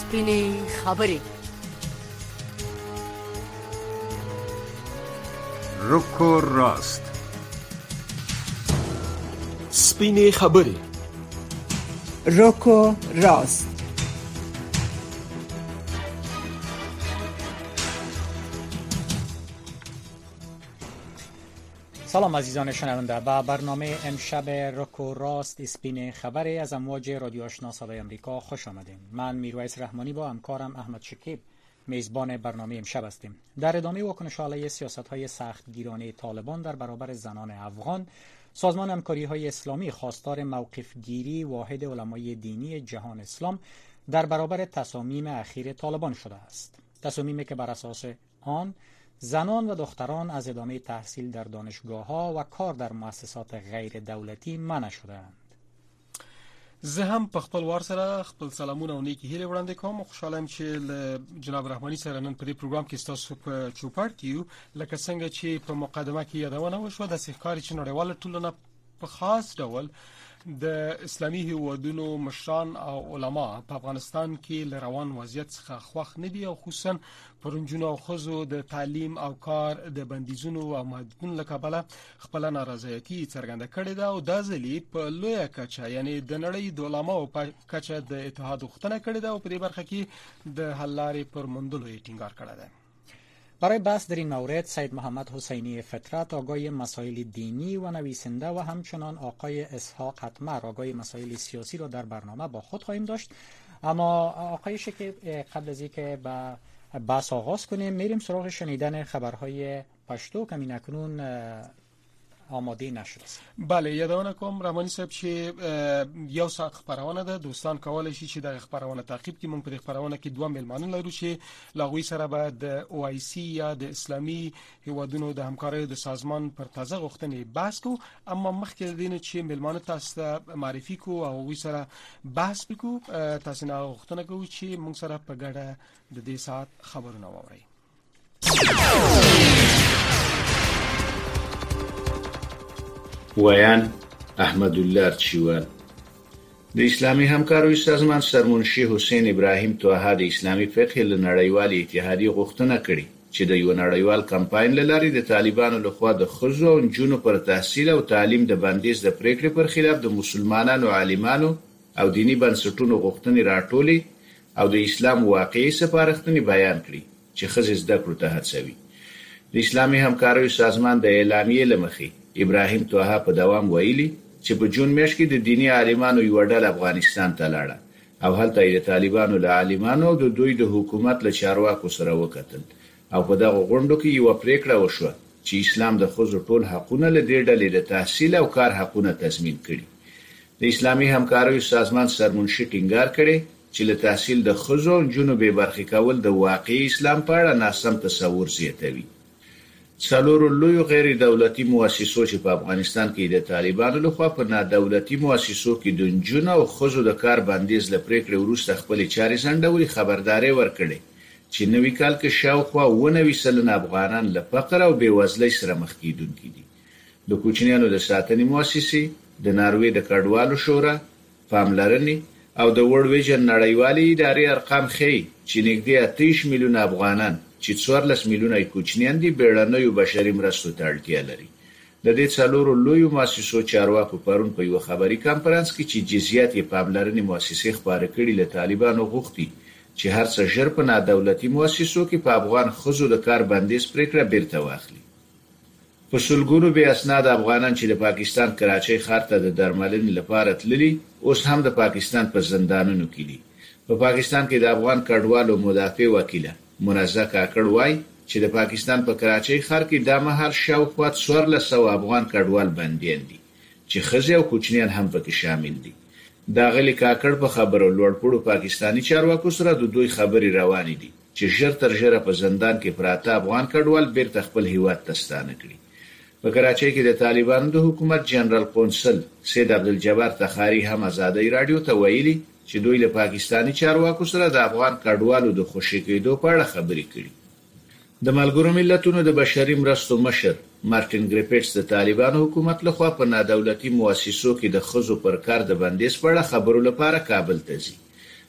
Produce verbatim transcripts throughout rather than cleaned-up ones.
سپینې خبرې. رکو راست. سپینې خبرې. رکو راست. سلام عزیزان شنونده، به برنامه امشب رکو راست اسپین خبری از امواج رادیو آشنا صدای امریکا خوش آمدین. من میرویس رحمانی با همکارم احمد شکیب میزبان برنامه امشب هستیم. در ادامه واکنش علیه سیاست‌های سختگیرانه طالبان در برابر زنان افغان، سازمان همکاری‌های اسلامی خواستار موقف‌گیری واحد علمای دینی جهان اسلام در برابر تصامیم اخیر طالبان شده است. تصامیمی که بر اساس آن زنان و دختران از ادامه تحصیل در دانشگاه‌ها و کار در مؤسسات غیر دولتی منع شده‌اند. زه هم په خپل وار سره خپل سلامونه او نیکی هیله وړاندې کوم. خوشاله یم چې جناب رحمانی سره نن په دې پروګرام کې تاسو په چوپړ کې یو، لکه څنګه چې په مقدمه کې یادونه وشوه د سیکاري چې نړیواله ټولنه په خاص ډول د اسلامي هیوادونو مشران او علما په افغانستان کې له روان وضعیت څخه خوښ نه دي او خصوصا پرونجونو او خزو د تعلیم او کار د بندیزونو او محدودیتونو له کبله خپل نارضایتي څرګنده کړې ده او دا ځلې په لویه کچه یعنی د نړۍ د علماو په کچه د اتحاد غوښتنه کړې ده او په دې برخه کې د حل لارې پر موندلو یې ټینګار کړی ده. برای بحث در این مورد سید محمد حسینی فطرت آگاه مسائل دینی و نویسنده و همچنان آقای اسحاق حتمر آگاه مسائل سیاسی را در برنامه با خود خواهیم داشت. اما آقای شکیب، قبل از اینکه با بحث آغاز کنیم میریم سراغ شنیدن خبرهای پشتو که اکنون آماده نشده است. بله، یادونه کوم رحمانی صاحب چې یو ساعت خبرونه ده، دوستان کولای شي چې د خبرونه تعقیب کړي. موږ په خبرونه کې دوه میلمانه لرو چې لاغوي سره به د او آی سی یا د اسلامي هیوادونو د همکارۍ د سازمان پر تازه غوښتنې بحث کو. اما مخکې دینه چې میلمانه تاسو ته معرفي کو او وی سره بحث وکړو، تاسو نه غوښتنه کوو چې موږ سره په ګډه د دې ساعت خبرونه واورئ. ویان احمد الله چیوال. د اسلامي همکاریو سازمان سرمنشي حسین ابراهیم توها د اسلامي فقه له نړیوال اتحادیې غوښتنه کړې چې د یو نړیوال کمپاین لاري د طالبانو لخوا د خزو او جنونو پر تحصیل او تعلیم د بندیز د پریکړې پر خلاف د مسلمانانو عالمانو او دینی بنسټونو غوښتنې راټولې او د اسلام واقعي سپارښتنې بیان کړې چې خزې زده کړو ته هڅوي. د اسلامي همکاریو سازمان د اعلامیې لمخې ابراهیم توها په دوام ویلي چې په جون میاشت کې د دینی عالمانو یو ډله افغانستان ته لاړه او هلته د طالبانو له عالمانو او د دوی د حکومت له چارواکو سره وکتل او په دغه غونډو کې یو پریکړه وشوه چې اسلام د خزو ټول حقونه له دې ډلې د تحصیل او کار حقونه تضمین کړي. د اسلامي همکاریو سازمان سرمنشي ټینګار کړي چې له تحصیل د خزو او جنونو به برخې کول د واقعي اسلام په اړه ناسم تصور زیاتوي. څلورو لویو غیر دولتي مؤسسو چې په افغانستان کې د طالبانو لخوا په نادولتي مؤسسو کې د جنونو او خزو د کار بندیز له پریکړې وروسته خپل چارې ځنډولې خبرداري ورکړې چې نوي کال کې شاوخوا اووه نوي سلنه افغانان له فقر او بېوزلۍ سره مخ کېدونکي دي. د کوچنیانو د ساتنې مؤسسې، د ناروې د کډوالو شورا، پاملرنې او د ورلد ویژن نړیوالې ادارې ارقام ښیي چې نږدې اته دېرش میلیونه افغانان چې څوارلس میلیونه کوچنیان دي بیړنیو بشري مرستو ته اړتیا لري. د دې څلورو لویو مؤسسو چارواکو پرون په یو خبري کانفرنس کې چې جزئیات یې پاملرنې مؤسسې خبره کړي له طالبانو غوښتي چې هر څه ژر په نادولتي مؤسسو کې په افغان خزو د کار بندیز پریکړه بیرته واخلي. په سلګونو بې اسناد افغانان چې د پاکستان کراچۍ ښار ته د درملنې لپاره تللي اوس هم د پاکستان په زندانونو کې دي. په پاکستان کې د افغان کډوالو مدافع وکیله منزه کاکړ وای چې د پاکستان په کراچۍ ښار کې د مهال شاوخوا څوارلس سوه افغان کډوال بندیان دي چې ښځې او کوچنیان هم پکې شامل دي. دا غلي کاکړ په خبرو لوړپوړو پاکستانی چارواکو سره د دوی خبري روانې دي چې ژر تر ژره په زندان کې پراته افغان کډوال بیرته خپل هیواد ته ستانه کړي. په کراچۍ کې د طالبانو د حکومت جنرال قونسل سید عبدالجبار تخاری هم ازادۍ رادیو ته ویلي چې دوی له پاکستانی چارواکو سره د افغان کډوالو د خوشي کېدو په اړه خبرې کړي. د ملګرو ملتونو د بشري مرستو مشر مارټین ګریفټس د طالبانو حکومت لخوا په نادولتي مؤسسو کې د خزو پر کار د بندیز په اړه خبرو لپاره کابل ته ځي.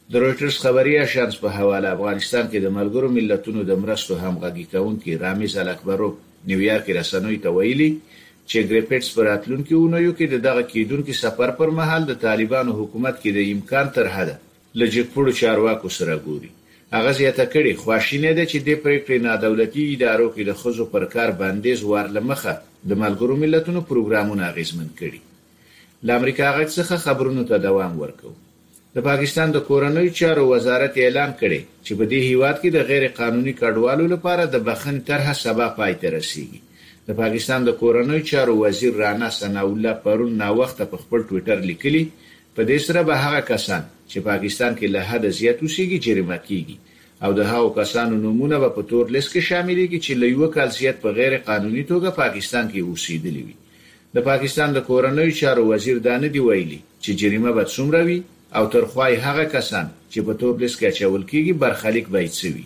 د رويټرز خبري اژانس په حواله افغانستان کې د ملګرو ملتونو د مرستو همغږي کوونکي رامز الاکبرو نیویارک رسنوي ته ویلي چې ګریپټس پر اتلونکو اونیو کې دغه کېدونکو سفر پر مهال د طالبانو حکومت کې د امکان تر حده لږپړو چارواکو سره ګوري. هغه زیاته کړي خواشینه ده چې د پریکړې نه دولتي ادارو کې د خزو پر کار بندیز ورلمخه د ملګرو ملتونو پروګرامونه اغیزمن کړي. د امریکا غږ څخه خبرونو ته دوام ورکوي. د پاکستان د کورنۍ چارو وزارت اعلان کړي چې په دې هیواد کې د غیر قانوني کډوالو لپاره د بخښنې طرحه سبا پای ته رسیږي. د پاکستان د کورنۍ چارو وزیر رانا ثناء الله پرون نا وخت په خپل ټوئیټر لیکلي په دې سره به هغه کسان چې پاکستان کې له حد زیات اوسېږي جریمه کیږي او د هغو کسانو نومونه به په تور لیست کې شاملېږي چې له یو کال زیات په غیر قانوني توګه پاکستان کې اوسېدلي وي. د پاکستان د کورنۍ چارو وزیر دانه دی ویلي چې جریمه به څومره وي او ترخوای هغه کسان چې په تور لیست کې اچول کیږي برخلیک به وي.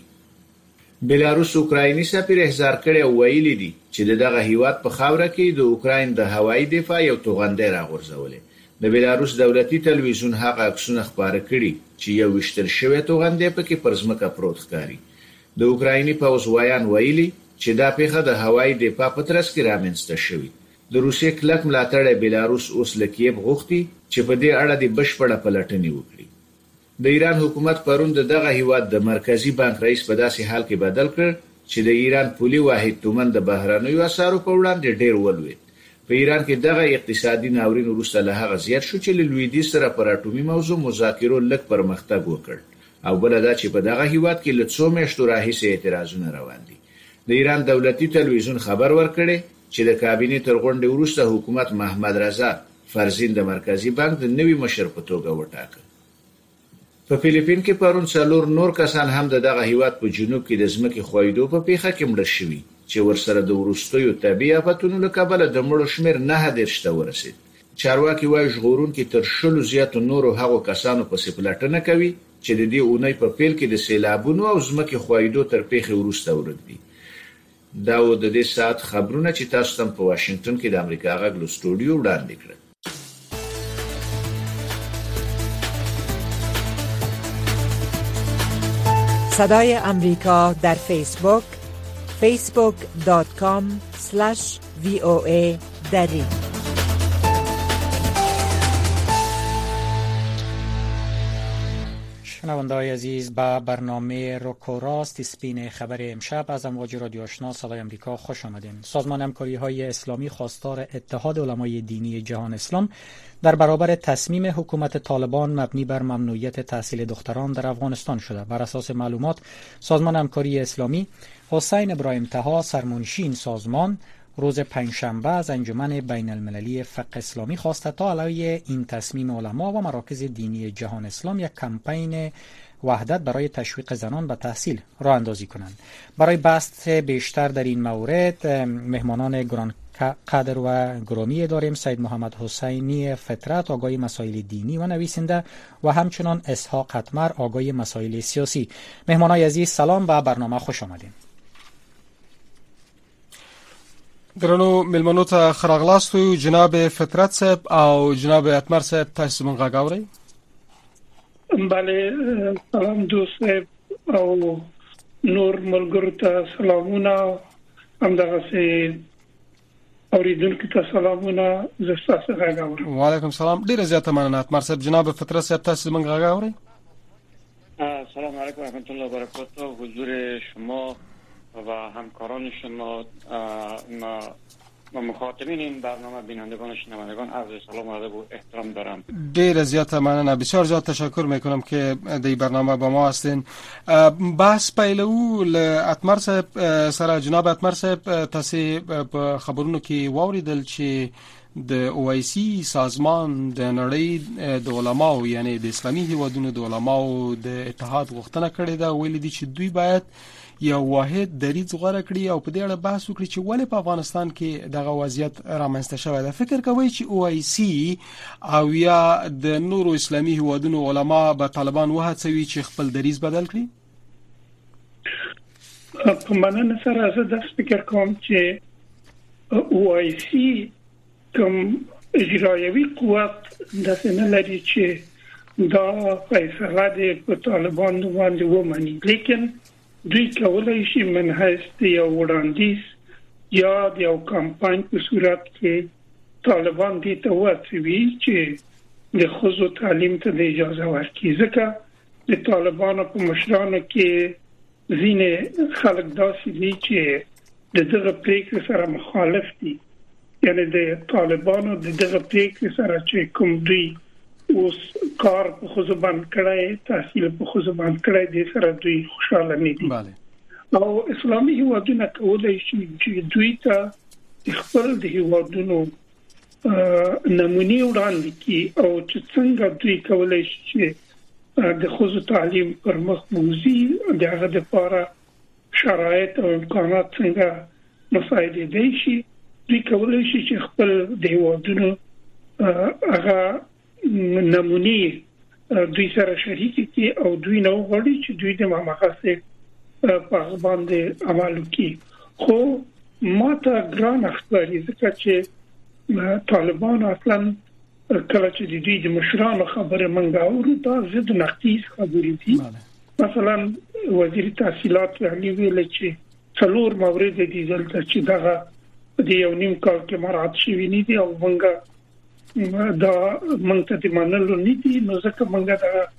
بلاروس اوکرایني سفیر احضار کړي او ویلي دي چې دغه هیواد په خاوره کې د اوکراین د هوایي دفاع یو توغندې راغورځولې. د بلاروس دولتي تلویزیون هغه عکسونه خبره کړي چې یو وشتل شوی توغندې پکې پر ځمکه پروت ښکاري. د اوکرایني پوځ وایان ویلي چې دا پیښه د هوایي دفاع په ترڅ کې رامنځته شوې. د روسیې کلک ملاتړ بلاروس اوس لکیب غوښتي چې په دې اړه د بشپړه پلټنې وکړي. د ایران حکومت پرون دغه هیواد د مرکزی بانک رئیس په داسې حال کې بدل کړ چې د ایران پولي واحد تومن د بهرنیو اسعارو په وړاندې ډېر ولوي. په ایران کې دغه اقتصادي ناورین وروسته له هغه زیات شو چې له لویدیځ سره پر اټومي موضوع مذاکرو لږ پرمختګ وکړ او بل دا چې په دغه هیواد کې له څو میاشتو راهیسې اعتراضونه روان دي. د ایران دولتي تلویزیون خبر ورکړي چې د کابینې تر غونډې وروسته حکومت محمد رضا فرزین د مرکزی بانک د نوي مشر په توګه وټاکه. په فلیپین کې پرون څلور نور کسان هم دغه هیواد په جنوب کې د ځمکې خویدو په پیښه کې مړ شوي چې ورسره د وروستیو طبي آفتونو له کبله د مړو شمیر نه دېرش ته ورسید. چارواکي وايي ژغورونکي تر شلو زیاتو نورو هغو کسانو په سپلټنه کوي چې د دې اونۍ په پیل کې د سیلابونو او ځمکې خویدو تر پیښې وروسته ورغلي. دا و د دې ساعت خبرونه چې تاسو ته په واشنگټن کې د امریکا غږ له سټوډیو وړاندې کړل. صدای امریکا در فیسبوک فیسبوک دات کام اسلش وی او ای دری. شنونده‌های عزیز، با برنامه روکو راست سپین خبر امشب از امواج رادیو آشنا صدای امریکا خوش آمدین. سازمان همکاری‌های اسلامی خواستار اتحاد علمای دینی جهان اسلام در برابر تصمیم حکومت طالبان مبنی بر ممنوعیت تحصیل دختران در افغانستان شده. بر اساس معلومات سازمان همکاری اسلامی، حسین ابراهیم طه سرمنشی این سازمان روز پنجشنبه از انجمن بین المللی فقه اسلامی خواسته تا علیه این تصمیم علما و مراکز دینی جهان اسلام یک کمپین وحدت برای تشویق زنان به تحصیل راه اندازی کنند. برای بحث بیشتر در این مورد مهمانان گران قدر و گرامی داریم: سید محمد حسینی فطرت، آگای مسائل دینی و نویسنده، و همچنان اسحاق قطمر، آگای مسائل سیاسی. مهمانای عزیز سلام، به برنامه خوش آمدین. درنو ملمنو ته خراغلاستو جناب فطرت صاحب او جناب اتمر صاحب، تاسو مونږ غاوري. بله، سلام دوست او نور ملګرو ته سلامونه، همدغه سي اوریدونکو ته سلامونه، زه تاسو غاورم. وعلیکم السلام. ډیره زیاته مننه اتمر صاحب. جناب فطرت صاحب، تاسو مونږ غاوري. سلام علیکم و رحمت الله و برکاته. حضور شما و همکاران شما و مخاطبین این برنامه، بینندگان و شنوندگان، عرض سلام و ادب و احترام دارم. ډیر زیاته مننه. بسیار زیات تشکر میکنم که د برنامه با ما هستین. بحث پیلو ل اتمر صاحب سره. جناب اتمر صاحب، تاسو په خبرونو کې واوریدل چې د او آی سی سازمان د نړۍ د علماو، یعنی د اسلامي هیوادونو د علماو د اتحاد غوښتنه کړې ده. ویل دي چې دوی باید یو واحد دریځ غوړه کړي او په دې اړه بحث وکړي چې ولې په افغانستان کې دغه وضعیت رامنځته شوی دی. فکر کوي چې او آی سی او یا د نورو اسلامي هیوادونو علما به طالبان وهڅوي چې خپل دریځ بدل کړي؟ په مننه سره زه داسې فکر کوم چې او آی سی کوم اجرایوي قوت داسې نه لري چې دا فیصله دی په طالبان باندې ومني، لیکن دوی کولای شي من هست یو وړاندیز یا د یو کمپاین په صورت کې طالبان دې ته وڅوي چې د ښځو تعلیم ته د اجازه ورکړي، ځکه د طالبانو په مشرانو کې ځینې خلک داسې دي چې د دغه پریکړې سره مخالف دي، یعنی د طالبانو د دغه پریکړې سره چې کوم دوی اوس کار په ښځو باندې کړی، تحصیل په ښځو باندې کړی، د سره دوی خوشاله نه دي. او اسلامي هیوادونه کولای شي چې دوی ته خپل د هیوادونو نمونې وړاندې کړي او چې څنګه دوی کولای شي چې د ښځو تعلیم پر مخ بوزي، دغه لپاره شرایط او امکانات څنګه مساعده دي شي. دوی کولای شي چې خپل د هیوادونو هغه نمونې دوی سره شریک کړي او دوی نو غواړي چې دوی د مامغه په باندې عمل وکړي. خو ماته ګران اختیاري ځکه چې طالبان اصلا کله چې د دوی د مشرانو خبره منګه اورو دا ضد نقیص خبرې دي. مثلا وزیر تحصیلات علی ویل چې څلور مورد دي دلته چې دغه د یو نیم کال کې مراد شوی نه دي او منګه دا منګ ته منلو نه دي، نو ځکه منګه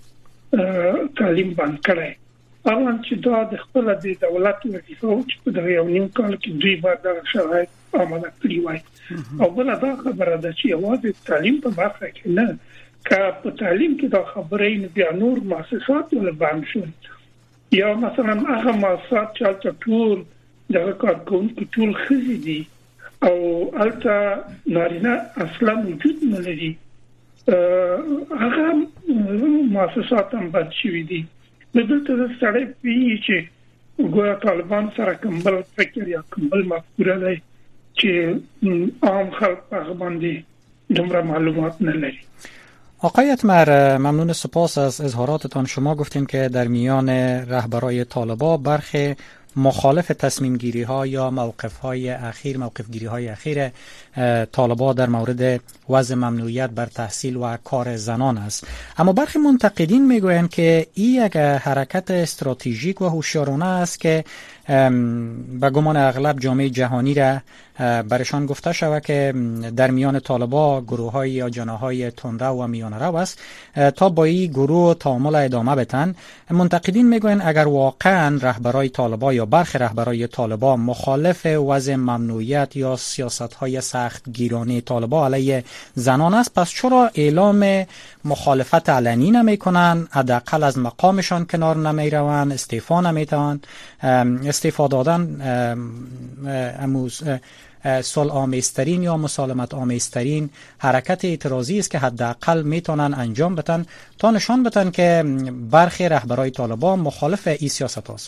دا تعلیم باندې کړای. اوان چې دا د خپل د دولت وظیفه او چې په یو نیم کال کې دوی باندې شرایط عمله کړی وای. او بل دا خبره ده چې یوازې تعلیم په برخه کې نه، که په تعلیم کې دا خبره نه بیا نور مؤسسات ول باندې شو، یا مثلا هغه مؤسسات چې ټول دغه کارکونکو ټول خزي دي او البته نارینه اصلا وجود نه لري، هغه مؤسسات هم بد شوي دي. دلته سړی پیږي چې ګویا طالبان سره کمبل فکر یا کمبل مفکوره دی چې عام خلک هغه باندې دومره معلومات نه لري. آقای اتمر، ممنون، سپاس از اظهاراتتان. شما گفتین که در میان رهبرای طالبان برخی مخالف تصمیم گیری ها یا موقف های اخیر موقف گیری های اخیر طالبان در مورد وضع ممنوعیت بر تحصیل و کار زنان است، اما برخی منتقدین میگویند که این یک حرکت استراتژیک و هوشیارانه است که به گمان اغلب جامعه جهانی را برشان گفته شود که در میان طالبان گروه‌های یا جناح‌های تندرو و میانه‌رو است تا با این گروه تعامل ادامه بدن. منتقدین میگویند اگر واقعا رهبرای طالبان یا برخی رهبرای طالبان مخالف وضع ممنوعیت یا سیاست‌های سخت گیرانه طالبان علیه زنان است، پس چرا اعلام مخالفت علنی نمی‌کنند؟ حداقل از مقامشان کنار نمی‌روند، استعفا نمی‌دهند؟ استعفا دادن اموز صلح آمیزترین یا مسالمت آمیزترین حرکت اعتراضی است که حداقل میتونن انجام بدن تا نشان بدن که برخی رهبرای طالبان مخالف این سیاست هست.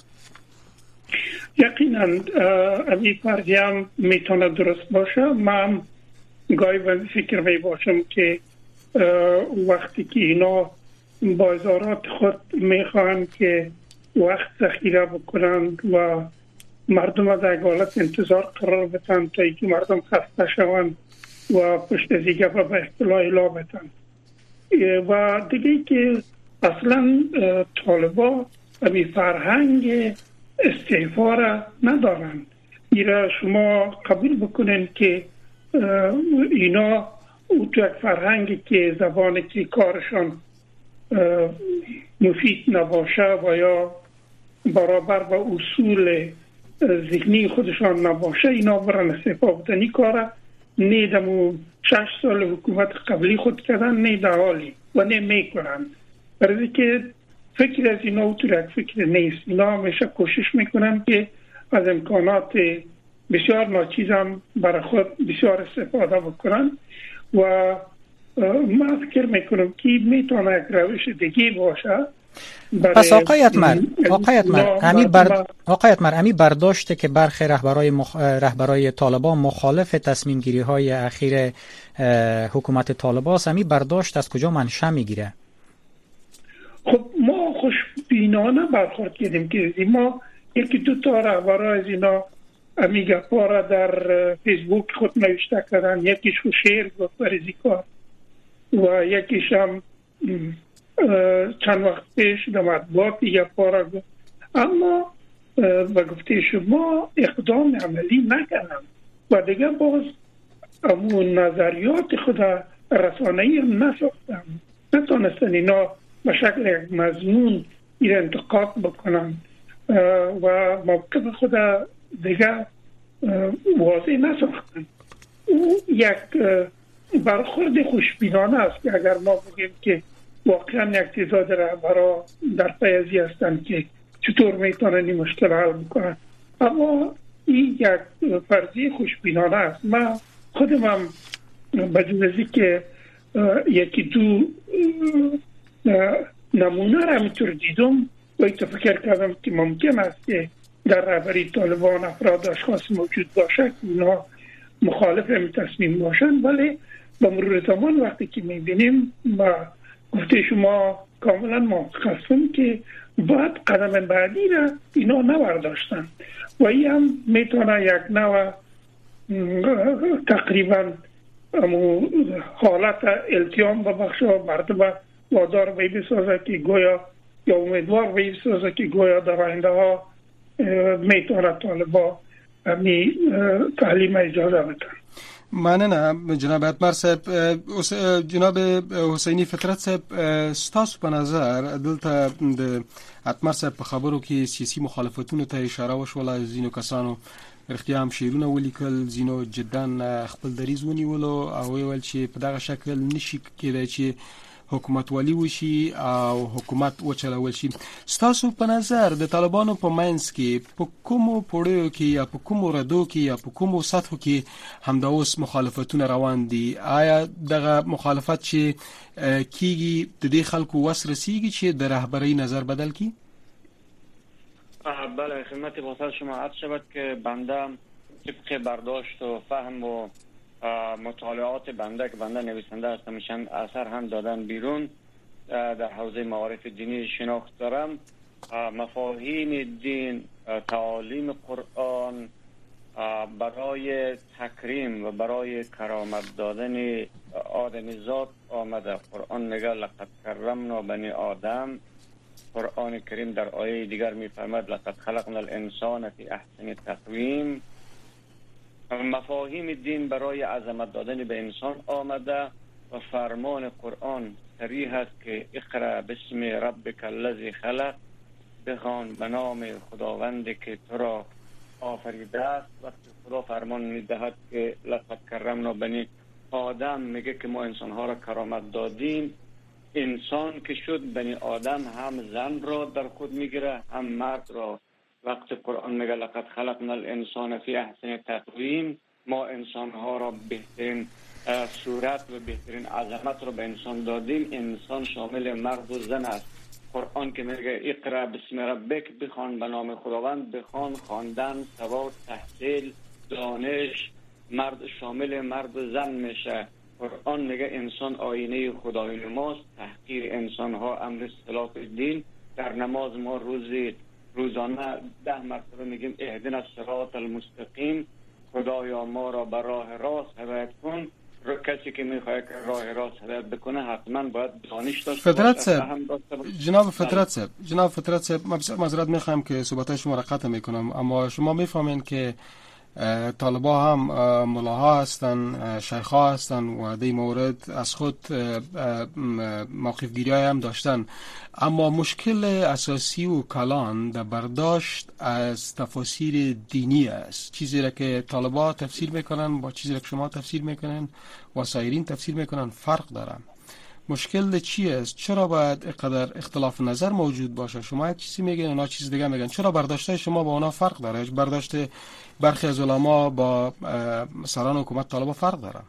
یقینا این فرضیه میتونه درست باشه. من گاهی وقت فکر می باشم که وقتی که اینا بازارات خود میخوان که وقت ذخیره بکنند و مردم از یک حالت انتظار قرار بدن تا اینکه مردم خسته شوند و پشت از دیگه به اصطلاح الا بدن. و دیگه که اصلا طالبا امی فرهنگ استعفا را ندارن. ایرا شما قبول بکنین که اینا تو یک فرهنگی که زبانی که کارشان مفید نباشه و یا برابر با اصول ذهنی خودشان نباشه، اینا برن استعفا بدن. این کار نیدمو شش سال حکومت قبلی خود کردن نیده حالی و نمی کنن، برای که فکر از اینا تو یک فکر نیست. اینا همیشه کوشش میکنن که از امکانات بسیار ناچیز هم برای خود بسیار استفاده بکنن و من فکر میکنم که میتونه یک روش دیگه باشه. پس آقای اتمر آقای اتمر امی بر... آقای اتمر امی برداشته که برخی رهبرای مخ... رهبرای طالبان مخالف تصمیم گیری های اخیر حکومت طالبان است، امی برداشت از کجا منشأ میگیره؟ خب ما خوشبینانه برخورد کردیم که ما یکی دو تا رهبرای از اینا امی گپا را در فیسبوک خود نوشته کردن، یکیش شعر گفت برای کار و یکیش هم چند وقت پیش در مطبوعات یک بار گفت، اما به گفته شما اقدام عملی نکردم و دیگه باز امون نظریات خود رسانه‌ای هم نساختم، نتونستن اینا به شکل یک مضمون این انتقاد بکنن و موقف خود دیگه واضح نساختن. او یک برخورد خوشبینانه است که اگر ما بگیم که واقعا یک تعداد رهبران در پی ازی هستند که چطور میتونن این مشکل حل بکنن، اما این یک فرضیه خوشبینانه است. من خودم هم بجوزی که یکی دو نمونه را همینطور دیدم و ایتا فکر کردم که ممکن است که در رهبری طالبان افراد اشخاص موجود باشه که اونا مخالف این تصمیم باشن، ولی به مرور زمان وقتی که میبینیم با گفته شما کاملا موافقم که باید قدم بعدی را اینا نبرداشتن و این هم میتونه یک نوع تقریبا حالت التیام ببخشه و مردم وادار به بسازه که گویا یا امیدوار به بسازه که گویا در آینده ها میتونه طالبا می تعلیم اجازه بده. مننه جناب اتمر صاحب. جناب حسینی فطرت صاحب، ستاسو په نظر دلته د اتمر صاحب په خبرو کې سیاسي مخالفتونو ته اشاره وشوله، ځینو کسانو رښتیا هم شعرونه ولیکل، ځینو جدا خپل دریځ ونیولو او ویل چې په دغه شکل نشي کېدای چې حکومت والی وشي او حکومت وچلول شي. ستاسو په نظر د طالبانو په منځ کې په کومو پړیو کې یا په کومو ردو کې یا په کومو سطحو کې همدا اوس مخالفتونه روان دي؟ آیا دغه مخالفت چې کیږي د دې خلکو وس رسیږي چې د رهبری نظر بدل کی؟ بله، خدمت بازار شما عرض شود که بنده طبق برداشت و فهم و مطالعات بنده که بنده نویسنده هستم، میشن اثر هم دادن بیرون در حوزه معارف دینی شناخت دارم. مفاهیم دین، تعالیم قرآن برای تکریم و برای کرامت دادن آدمیزاد آمده. قرآن میگه لقد کرمنا بنی آدم، قرآن کریم در آیه دیگر میفرماید لقد خلقنا الانسان فی احسن تقویم. مفاهیم دین برای عظمت دادن به انسان آمده و فرمان قرآن صریح است که اقرأ باسم ربک الذی خلق، بخوان به نام خداوندی که تو را آفریده است. وقتی خدا فرمان میدهد که لقد کرمنا بنی آدم، میگه که ما انسان ها را کرامت دادیم. انسان که شد بنی آدم هم زن را در خود میگیره هم مرد را. وقتی قرآن میگه لقد خلقنا الانسان فی احسن تقویم، ما انسان ها را بهترین صورت و بهترین عظمت را به انسان دادیم. انسان شامل مرد و زن است. قرآن که میگه اقرأ باسم ربک، بخوان به نام خداوند، بخوان خواندن، سواد، تحصیل، دانش، مرد شامل مرد و زن میشه. قرآن میگه انسان آینه خدای نماست، تحقیر انسان ها امر خلاف دین. در نماز ما روزی روزانه ده مرتبه میگیم اهدنا الصراط المستقیم، خدایا ما را به راه راست هدایت کن. رو کسی که میخواد که راه راست هدایت بکنه حتما باید دانش داشته باشه. فطرت صاحب، جناب فطرت صاحب، جناب فطرت صاحب، معذرت میخوام که صحبت شما را قطع میکنم، اما شما میفهمین که طالبا هم ملاها هستن، شیخا هستن و در این مورد از خود موقف گیری هم داشتن، اما مشکل اساسی و کلان در برداشت از تفاسیر دینی است. چیزی را که طالبا تفسیر میکنن با چیزی را که شما تفسیر میکنن و سایرین تفسیر میکنن فرق داره. مشکل چی است؟ چرا باید اینقدر اختلاف نظر موجود باشه؟ شما یک چیزی میگن اونا چیز دیگه میگن. چرا برداشت شما با اونا فرق داره؟ برداشت برخی از علما با سران حکومت طالبان فرق داره؟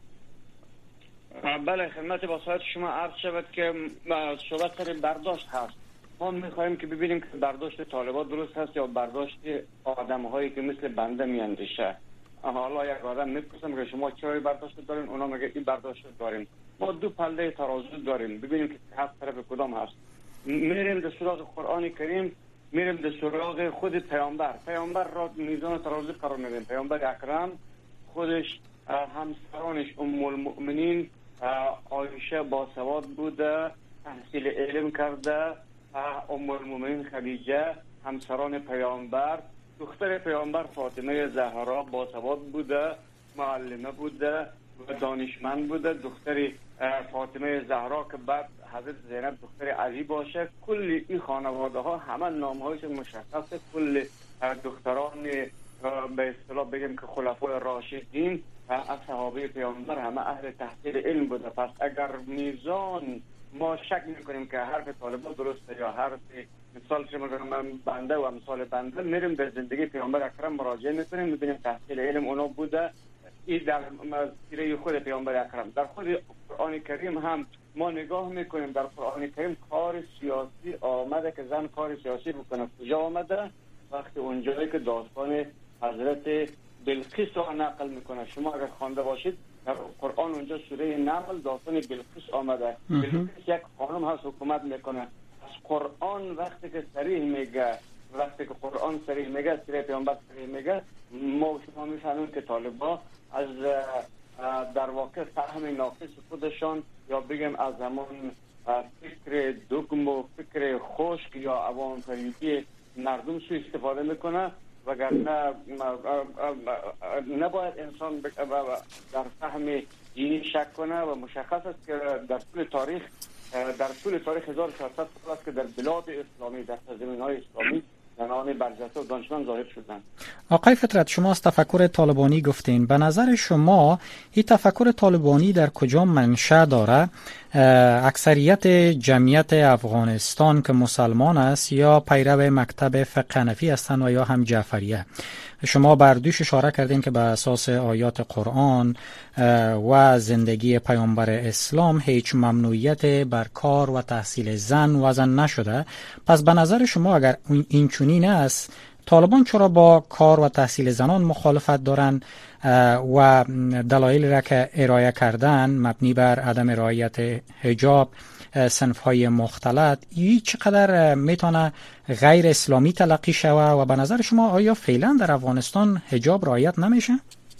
بله، خدمت با سایت شما عرض شود که صحبت سر برداشت هست. ما میخوایم که ببینیم که برداشت طالبان درست هست یا برداشت آدم هایی که مثل بنده میاندیشه. حالا یک آدم میپرسم که شما چه برداشت دارین، اونا میگه این برداشت داریم. ما دو پله ترازو داریم، ببینیم که حق طرف کدام هست. میریم در سراغ قرآن کریم، میریم در سراغ خود پیامبر. پیامبر را میزان ترازو قرار میدیم. پیامبر اکرم خودش، همسرانش ام المؤمنین عایشه باسواد بوده، تحصیل علم کرده. ام المؤمنین خدیجه همسران پیامبر، دختر پیامبر فاطمه زهرا باسواد بوده، معلمه بوده و دانشمند بوده. دختر فاطمه زهرا که بعد حضرت زینب دختر علی باشه. کل این خانواده ها همه نام هایش مشخصه. کل دختران به اصطلاح بگیم که خلفای راشدین از صحابه پیامبر همه اهل تحصیل علم بوده. پس اگر میزان ما شک میکنیم که حرف طالبان درسته یا حرف مثال شما بنده و امثال بنده، میریم به زندگی پیامبر اکرم مراجعه میکنیم، میبینیم تحصیل علم اونا بوده. این در سیره خود پیامبر اکرم. در خود قرآن کریم هم ما نگاه میکنیم، در قرآن کریم کار سیاسی آمده که زن کار سیاسی بکنه. کجا آمده؟ وقتی اونجایی که داستان حضرت بلقیس رو نقل میکنه. شما اگر خوانده باشید در قرآن اونجا سوره نمل داستان بلقیس آمده. بلقیس یک خانم هست حکومت میکنه. از قرآن وقتی که صریح میگه، وقتی که قرآن صریح میگه، سیره پیامبر صریح میگه، ما شما میفهمیم که طالبا از در واقع فهم ناقص خودشان یا بگم از همون فکر دگم و فکر خشک یا عوام فریبی مردم سو استفاده میکنه. وگرنه نباید انسان در فهم دینی شک کنه و مشخص است که در طول تاریخ در طول تاریخ هزار و چهارصد سال است که در بلاد اسلامی، در سرزمین‌های اسلامی زنان برجسته و دانشمند ظاهر شدند. آقای فطرت، شما از تفکر طالبانی گفتین. به نظر شما این تفکر طالبانی در کجا منشأ داره؟ اکثریت جمعیت افغانستان که مسلمان است یا پیرو مکتب فقه حنفی هستند و یا هم جعفریه. شما بر دوش اشاره کردین که بر اساس آیات قرآن و زندگی پیامبر اسلام هیچ ممنوعیت بر کار و تحصیل زن وضع نشده. پس به نظر شما اگر این چنین است، طالبان چرا با کار و تحصیل زنان مخالفت دارند و دلایل را که ارائه کردن مبنی بر عدم رعایت حجاب، صنف‌های مختلط، این چقدر میتونه غیر اسلامی تلقی شوه و به نظر شما آیا فعلا در افغانستان حجاب رعایت نمیشه؟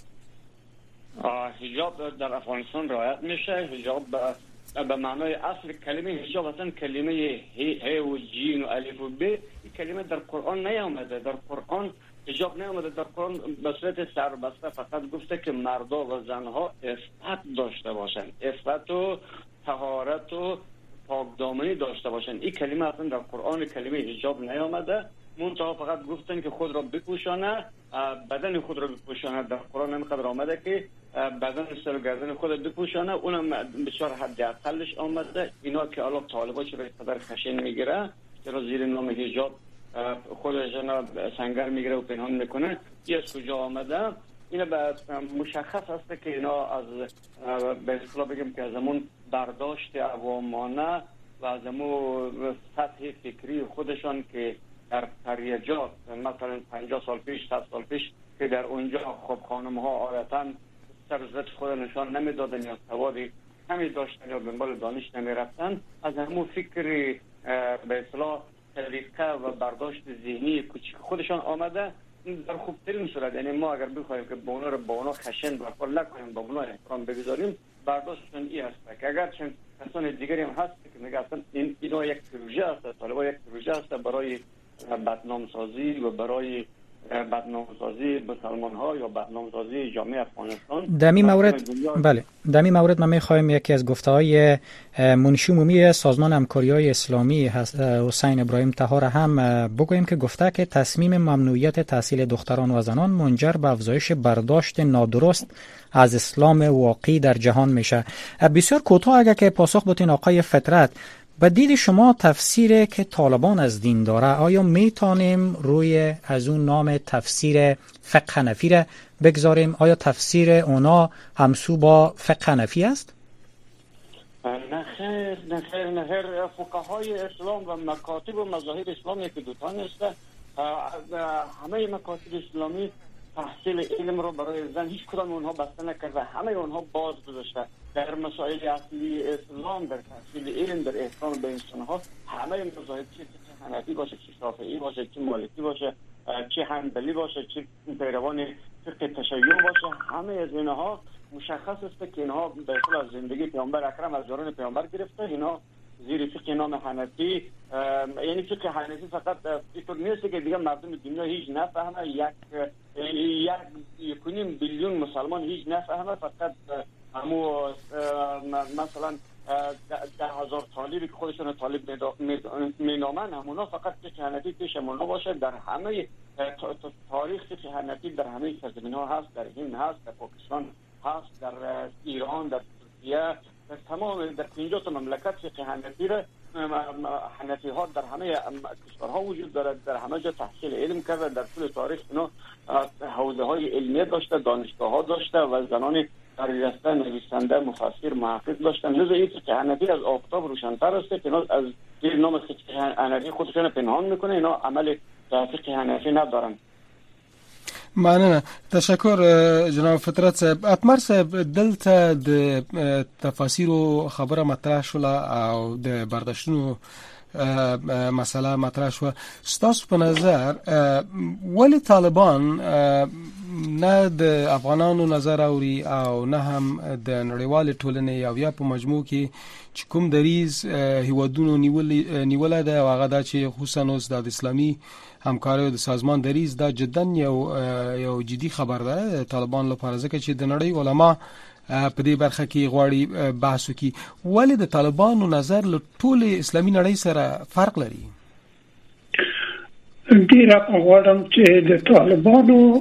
حجاب در افغانستان رعایت میشه. حجاب به معنای اصل کلمه حجاب اصلا کلمه ه و جیم و الف و ب، این کلمه در قرآن نیامده. در قرآن حجاب نیامده. در قرآن به صورت سربسته فقط گفته که مردا و زنها عفت داشته باشند، عفت و طهارت و پاکدامنی داشته باشند. این کلمه اصلا در قرآن کلمه حجاب نیامده. منتها فقط گفتن که خود را بپوشانه، بدن خود را بپوشانه. در قرآن اینقدر آمده که بدن سر و گردن خود را بپوشانه، اونم بسیار حد اقلش آمده. اینا که الان طالبا چرا اینقدر خشن میگیره، چرا زیر نام حجاب خودش سنگر میگیره و پنهان میکنه، این از کجا آمده؟ اینا مشخص است که اینا از به اصطلاح بگیم که از همون برداشت عوامانه و از همون سطح فکری خودشان که در پریجات مثلا پنجاه سال پیش، صد سال پیش که در اونجا خب خانم ها عادتا سر زد خود نشان نمیدادن یا سوادی کمی داشتن یا دنبال دانش نمی رفتن، از همون فکر به اصطلاح طریقه و برداشت ذهنی کوچیک خودشان آمده. در خوبترین صورت، یعنی ما اگر بخوایم که با اونا رو با اونا خشن برخورد نکنیم، با اونا احترام بگذاریم، برداشتشون این است که اگر چند کسان دیگری هم هست که میگه اصلا این اینا یک پروژه است، طالبا یک پروژه است برای بدنام سازی و برای بدنام سازی مسلمان ها یا بدنام سازی جامعه افغانستان. دمی مورد بله دمی مورد من میخوایم یکی از گفته های منشی عمومی سازمان همکاری های اسلامی حسین ابراهیم طهار هم بگوییم که گفته که تصمیم ممنوعیت تحصیل دختران و زنان منجر به افزایش برداشت نادرست از اسلام واقعی در جهان میشه. بسیار کوتاه اگر که پاسخ بتین آقای فطرت، به دید شما تفسیر که طالبان از دین داره، آیا میتونیم روی از اون نام تفسیر فقه حنفی را بگذاریم؟ آیا تفسیر اونا همسو با فقه حنفی است؟ نخیر نخیر نخیر فقهای اسلام و مکاتب و مذاهب اسلامی که دوتا نیست. همه مکاتب اسلامی تحصیل علم رو برای زن هیچ کدام اونها بسته نکرده، همه اونها باز گذاشته. در مسائل اصلی اسلام، در تحصیل علم، در احترام به انسان‌ها، همه مذاهب چه حنفی باشه، چه شافعی باشه، چه مالکی باشه، چه حنبلی باشه، چه پیروان فقه تشیع باشه، همه از اینها مشخص است که اینها به اصطلاح زندگی پیامبر اکرم از دوران پیامبر گرفته. اینا زیر فقه نام حنفی، یعنی فقه حنفی فقط اینطور نیست که دیگه مردم دنیا هیچ نفهمه، یک یک کنیم بیلیون مسلمان هیچ نفهمه، فقط همو مثلا ده هزار طالبی که خودشون طالب مینامن همونا فقط فقه حنفی پیش همونا باشه. در همه تاریخ فقه حنفی در همه سرزمین ها هست، در هند هست، در پاکستان هست، در ایران، در ترکیه، در تمام در پنجاه تا مملکت فقه حنفی را حنفی ها در همه کشورها وجود دارد، در همه جا تحصیل علم کرده، در طول تاریخ اینا حوزه های علمیه داشته، دانشگاه ها داشته و زنان تاریخ‌نویس، نویسنده، مفسر، محقق داشتن. لذا این فقه حنفی از آفتاب روشن‌تر است که اینا از زیر نام فقه حنفی خودشون پنهان میکنه، اینا عمل فقه حنفی ندارن. مننه. تشکر جناب فطرت صاحب. اتمر صاحب دلته د تفاسیر او خبره مطرح شوله او د برداشتونو مسله مطرح شو. ستاسو په نظر ولی طالبان نه د افغانانو نظر اوري او نه هم د نړیوال ټولنې او یا په مجموع کې چې کوم دریز هیوادونو نیول ده او هغه د چې خصوصا اوس د اسلامي همکاري او د سازمان دریز دا جدا یو یو جدي خبر ده طالبان لپاره، ځکه چې د نړۍ علما په دې برخه کې غواړي بحث وکړي. ولې د طالبانو نظر له ټول اسلامي نړۍ سره فرق لري؟ ډیر غواړم چې د طالبانو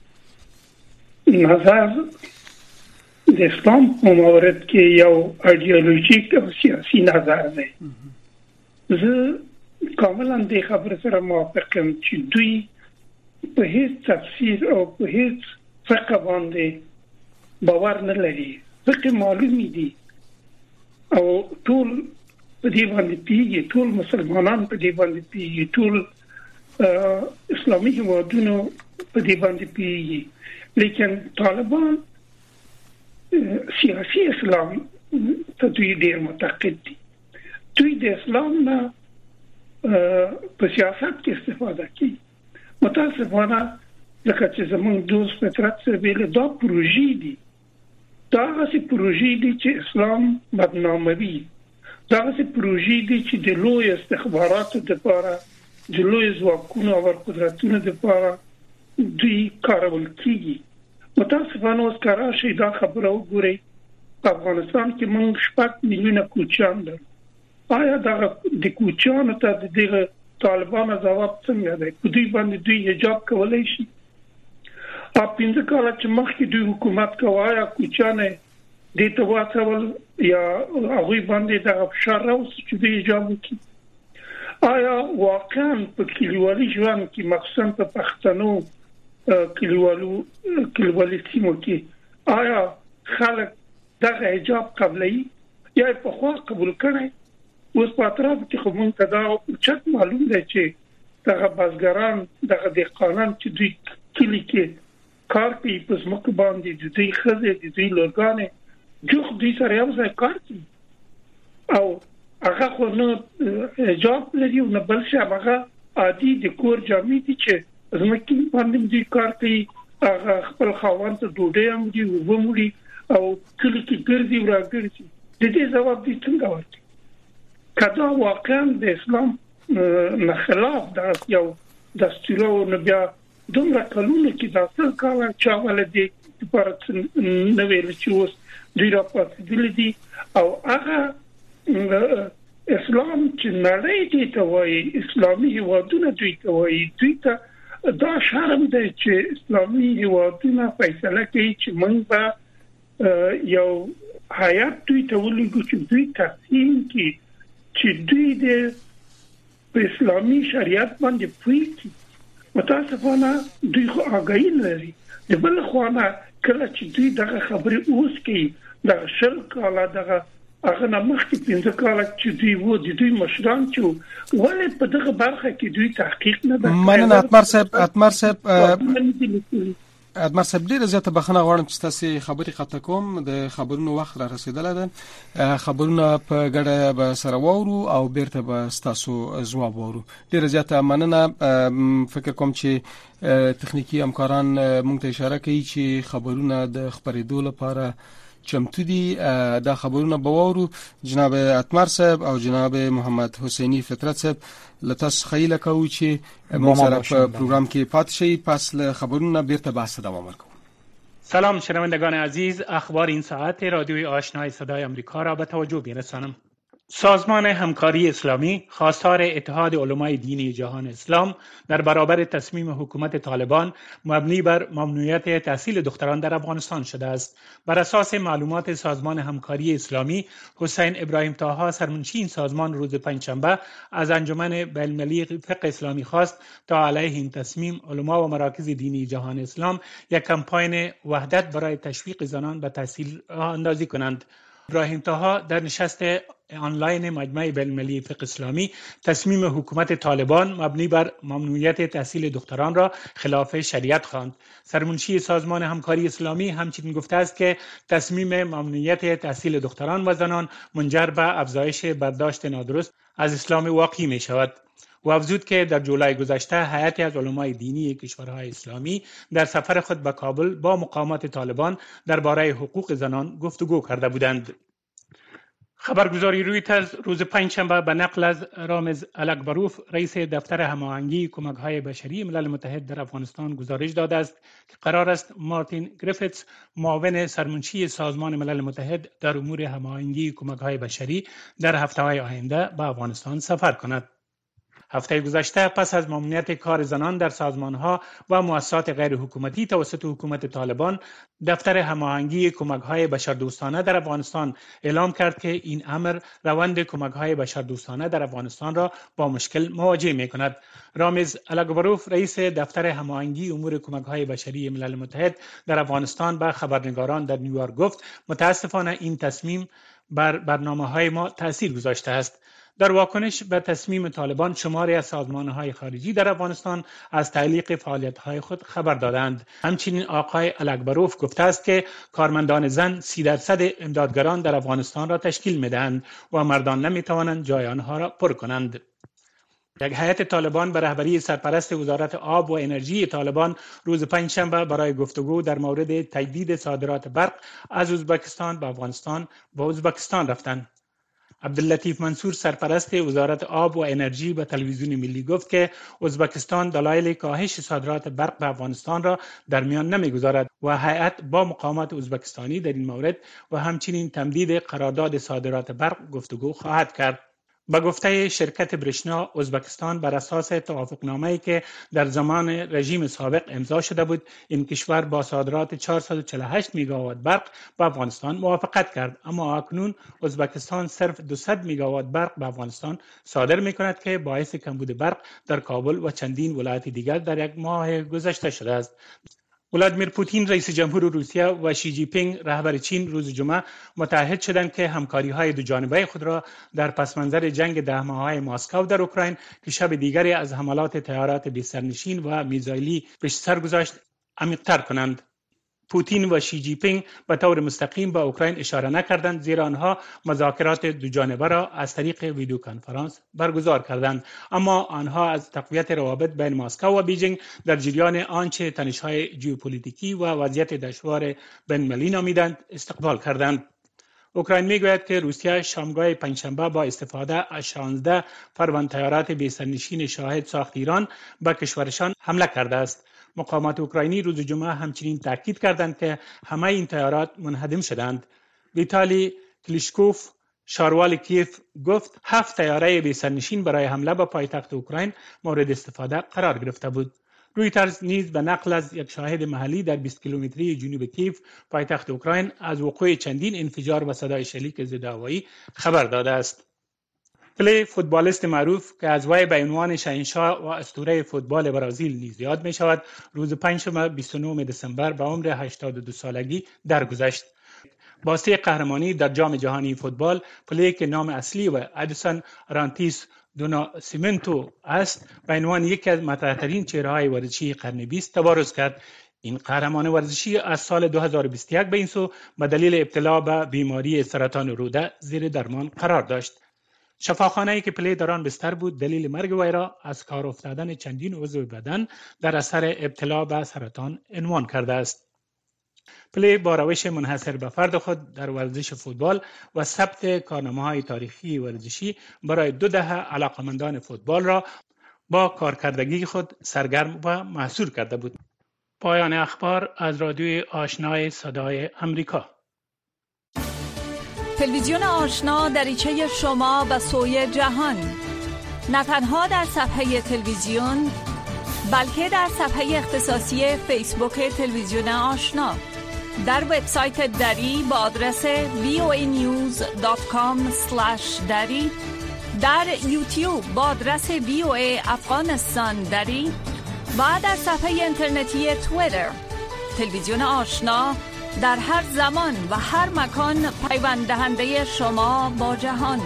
نظر د اسلام په مورد کې یو ایدئولوژیک او سیاسي نظر دی. زه کاملا د خبرې سره موافق یم چې دوی په هیڅ تفسیر او په هیڅ فقه باندې باور نه لري. فقه معلومی دي او ټول په دې باندې پیږي، ټول مسلمانان په دې باندې پیږي، ټول اسلامي هیوادونو په دې باندې پیږي. لیکن طالبان سیاسي اسلام ته دوی ډېر معتقد دي. دوی د اسلام نه په سیاست کې استفاده کوي. متاسفانه لکه چې زموږ دوست فطرت صاحب ویل دا پروژې دي، دا هغه پروژې دي چې اسلام بدناموي، دا هغه پروژې دي چې د لوی استخباراتو لپاره، د لوی ځواکونو او قدرتونو لپاره دوی کارول کیږي. متاسفانه اوس کارا شي دا خبره وګورئ، په افغانستان کې موږ شپږ میلیونه کوچیان لرو. آیا دا د کوچیانو ته د دغه طالبانو ځواب څنګه دی؟ په دوی باندې دوی حجاب کولای شي؟ په پنځه کاله چې مخکې دوی حکومت کوي کوچیان دې ته واڅول یا هغه باندې د فشار راوستي چې دوی حجاب وکړي؟ آیا واقعا په کلیوالي ژوند کې مخصوصا په پښتنو کلیوالو کلیوالي سیمو کې آیا خلک دغه حجاب قبلي یا په خوا قبول کړي؟ اوس په اطراف کې خو مونږ ته دا چت معلوم دی چې دغه بازګران دغه دهقانان چې دوی کلی کې کار کوي په ځمکه باندې د دوی خزې د دوی لورګانې جوخ دوی سره یو ځای کار کوي او هغه خو نه حجاب لري او نه بل څه، هغه عادي د کور جامې دي چې ځمکه باندې دوی کار کوي، هغه خپل خاوند ته ډوډۍ هم دي وبمړي او کلی کې ګرځي او راګرځي. د دې ځواب دي څنګه ورکړي؟ کدا واقعا د اسلام نه خلاف دا یو دستور نه بیا دومره کلونه کې دا څه کار چا ولدي پر نه ویل چې اوس دوی را پاتې دي او هغه اسلام چې نړۍ دې ته وایي اسلامي هیوادونه دوی ته وایي، دوی ته دا شرم دی چې اسلامي هیوادونه فیصله کوي چې موږ به یو حیات دوی ته ولګو چې دوی تقسیم کړي چې دوی د اسلامي شریعت باندې پوهیږي. متاسفانه دوی خو آگاهی لري. د بل خوانه کله چې دوی دغه خبرې اوس کوي د شل کاله دغه هغه مخکې پنځه کاله چې دوی وو د دوی مشران چې ولې په دغه برخه کې دوی تحقیق نه کوي؟ مننه اتمر صاحب. اتمر صاحب ادمر صاحب ډیره زیاته بخښنه غواړم چې تاسو خبرې قطع کوم، د خبرونو وخت را رسیدلی ده. خبرونه په ګډه به سره واورو او بیرته به تاسو ځواب واورو. ډیره زیاته مننه. فکر کوم چې تخنیکی همکاران مونږ ته اشاره کوي چې خبرونه د خبرېدو لپاره چمتو دي دا خبرونه بوورو. جناب اتمر صاحب او جناب محمد حسینی فطرت صاحب لتاس خیله کوي چې موږ سره په پروګرام کې پات شي. پس له خبرونه بیرته بحث دوام ورکو. سلام شنوندگان عزیز، اخبار این ساعت رادیوی آشنای صدای آمریکا را به توجه می‌رسانم. سازمان همکاری اسلامی خواستار اتحاد علمای دینی جهان اسلام در برابر تصمیم حکومت طالبان مبنی بر ممنوعیت تحصیل دختران در افغانستان شده است. بر اساس معلومات سازمان همکاری اسلامی، حسین ابراهیم طاها سرمنشی این سازمان روز پنجشنبه از انجمن بین‌المللی فقه اسلامی خواست تا علیه این تصمیم علما و مراکز دینی جهان اسلام یک کمپاین وحدت برای تشویق زنان به تحصیل راه اندازی کنند. ابراهیم طاها در نشست آنلاین مجمع بین‌المللی فقه اسلامی تصمیم حکومت طالبان مبنی بر ممنوعیت تحصیل دختران را خلاف شریعت خواند. سرمنشی سازمان همکاری اسلامی همچنین گفته است که تصمیم ممنوعیت تحصیل دختران و زنان منجر به افزایش برداشت نادرست از اسلام واقعی می شود. و افزود که در جولای گذشته هیئتی از علمای دینی کشورهای اسلامی در سفر خود به کابل با مقامات طالبان درباره حقوق زنان گفتگو کرده بودند. خبرگزاری رویترز روز پنجشنبه به نقل از رامز الکبروف رئیس دفتر هماهنگی کمک‌های بشری ملل متحد در افغانستان گزارش داده است که قرار است مارتین گریفیتس معاون سرمنشی سازمان ملل متحد در امور هماهنگی کمک‌های بشری در هفته‌های آینده به افغانستان سفر کند. هفته گذشته پس از ممنوعیت کار زنان در سازمان‌ها و مؤسسات غیر حکومتی توسط حکومت طالبان، دفتر هماهنگی کمک‌های بشردوستانه در افغانستان اعلام کرد که این امر روند کمک‌های بشردوستانه در افغانستان را با مشکل مواجه می‌کند. رامز الکبروف رئیس دفتر هماهنگی امور کمک‌های بشری ملل متحد در افغانستان به خبرنگاران در نیویورک گفت متاسفانه این تصمیم بر برنامه‌های ما تأثیر گذاشته است. در واکنش به تصمیم طالبان شماری از سازمان‌های خارجی در افغانستان از تعلیق فعالیت‌های خود خبر دادند. همچنین آقای الکبروف گفته است که کارمندان زن سی درصد امدادگران در افغانستان را تشکیل می‌دهند و مردان نمی‌توانند جای آنها را پر کنند. یک هیئت طالبان به رهبری سرپرست وزارت آب و انرژی طالبان روز پنجشنبه برای گفتگو در مورد تجدید صادرات برق از ازبکستان به افغانستان به ازبکستان رفتند. عبداللطیف منصور سرپرست وزارت آب و انرژی به تلویزیون ملی گفت که ازبکستان دلایل کاهش صادرات برق به افغانستان را در میان نمیگذارد و هیئت با مقامات ازبکستانی در این مورد و همچنین تمدید قرارداد صادرات برق گفتگو خواهد کرد. با گفته شرکت برشنا، ازبکستان بر اساس توافقنامه‌ای که در زمان رژیم سابق امضا شده بود، این کشور با صادرات چهارصد و چهل و هشت میگاوات برق به افغانستان موافقت کرد، اما اکنون ازبکستان صرف دویست میگاوات برق به افغانستان صادر می‌کند که باعث کمبود برق در کابل و چندین ولایت دیگر در یک ماه گذشته شده است. ولادیمیر پوتین رئیس جمهور روسیه و شی جی پینگ رهبر چین روز جمعه متحد شدند که همکاری‌های دو جانبه خود را در پس‌منظر جنگ ده ماهه مسکو در اوکراین که شب دیگری از حملات طیارات بی سرنشین و میزایلی پشت سر گذاشت عمیق‌تر کنند. پوتین و شی جی پینگ به طور مستقیم به اوکراین اشاره نکردند، زیرا آنها مذاکرات دو جانبه را از طریق ویدیو کنفرانس برگزار کردند، اما آنها از تقویت روابط بین مسکو و بیجینگ در جریان آنچه تنش‌های ژئوپلیتیکی و وضعیت دشوار بین‌المللی نامیدند استقبال کردند. اوکراین میگوید که روسیه شامگاه پنجشنبه با استفاده از شانزده فروند طیارات بی سرنشین شاهد ساخت ایران به کشورشان حمله کرده است. مقامات اوکراینی روز جمعه همچنین تاکید کردند که همه این طیارات منهدم شدند. ویتالی کلیشکوف شاروال کیف گفت هفت طیاره بی سرنشین برای حمله به پایتخت اوکراین مورد استفاده قرار گرفته بود. رویترز نیز به نقل از یک شاهد محلی در بیست کیلومتری جنوب کیف پایتخت اوکراین از وقوع چندین انفجار و صدای شلیک ضد هوایی خبر داده است. پله فوتبالیست معروف که از وی به عنوان شاهنشاه و اسطوره فوتبال برزیل نیز یاد می شود، روز پنجشنبه بیست و نهم دسامبر به عمر هشتاد و دو سالگی درگذشت. با سه قهرمانی در جام جهانی فوتبال، پله که نام اصلی و ادیسون رانتیس دوناسیمنتو است، به عنوان یکی از مطرح‌ترین چهره‌های ورزشی قرن بیست تبارز کرد. این قهرمان ورزشی از سال دو هزار و بیست و یک به این سو به دلیل ابتلا به بیماری سرطان روده زیر درمان قرار داشت. شفاخانه‌ای که پله در آن بستر بود دلیل مرگ وی را از کار افتادن چندین عضو بدن در اثر ابتلا به سرطان عنوان کرده است. پلی با روش منحصر به فرد خود در ورزش فوتبال و ثبت کارنامه‌های تاریخی ورزشی برای دو دهه علاقمندان فوتبال را با کارکردگی خود سرگرم و محصور کرده بود. پایان اخبار از رادیوی آشنای صدای امریکا. تلویزیون آشنا دریچه شما به سوی جهان، نه تنها در صفحه تلویزیون بلکه در صفحه اختصاصی فیسبوک تلویزیون آشنا، در وبسایت دری با آدرس وی او ای نیوز دات کام اسلش دری، در یوتیوب با آدرس وی او ای افغانستان دری و در صفحه اینترنتی توییتر. تلویزیون آشنا در هر زمان و هر مکان پیوند دهنده شما با جهان.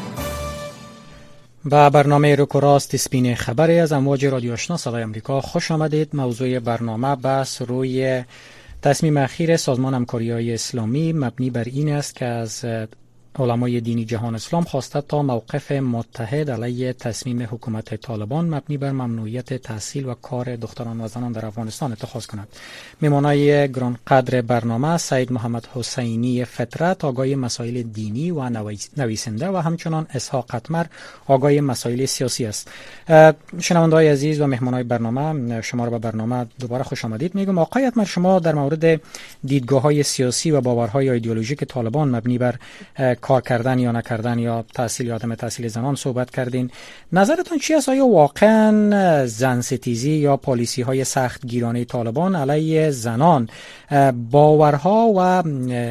با برنامه روک و راست سپین خبری از امواج رادیو آشنا صدای امریکا خوش آمدید. موضوع برنامه بحث روی تصمیم اخیر سازمان همکاری‌های اسلامی مبنی بر این است که از علمای دینی جهان اسلام خواسته تا موقف متحد علیه تصمیم حکومت طالبان مبنی بر ممنوعیت تحصیل و کار دختران و زنان در افغانستان اتخاذ کند. میمانای گرانقدر برنامه سید محمد حسینی فطرت، آگای مسائل دینی و نویسنده، و همچنان اسحاق قطمر، آگای مسائل سیاسی است. شنونده‌های عزیز و مهمانای برنامه، شما را به برنامه دوباره خوش آمدید میگم. آقای قطمر، شما در مورد دیدگاه‌های سیاسی و باورهای ایدئولوژیک طالبان مبنی بر کار کردن یا نکردن یا تحصیل یا عدم تحصیل زنان صحبت کردین. نظرتون چی است؟ آیا واقعا زن ستیزی یا پالیسی های سخت گیرانه طالبان علیه زنان باورها و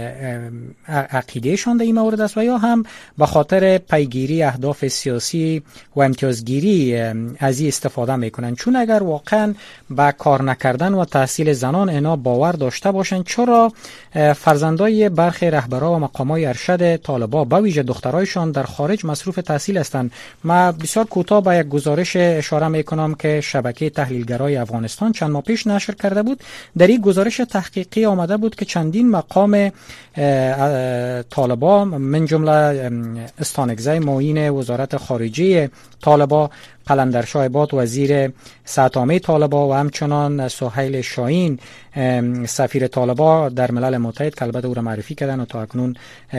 عقیدهشان در این مورد است و یا هم به خاطر پیگیری اهداف سیاسی و امتیازگیری از این استفاده میکنن؟ چون اگر واقعا با کار نکردن و تحصیل زنان اینا باور داشته باشن، چرا فرزندای برخی رهبران و مقامای ارشد طالبان با ویژه دخترایشان در خارج مصروف تحصیل هستند؟ ما بسیار کوتاه به یک گزارش اشاره میکنم که شبکه تحلیلگرای افغانستان چند ماه پیش نشر کرده بود. در این گزارش تحقیقی آمده بود که چندین مقام طالبان من جمله استانگزی معین وزارت خارجه طالبان، قلندر شایبات وزیر سعتامه طالبان و همچنان سهیل شاهین سفیر طالبان در ملل متحد که البته او را معرفی کردن و تا اکنون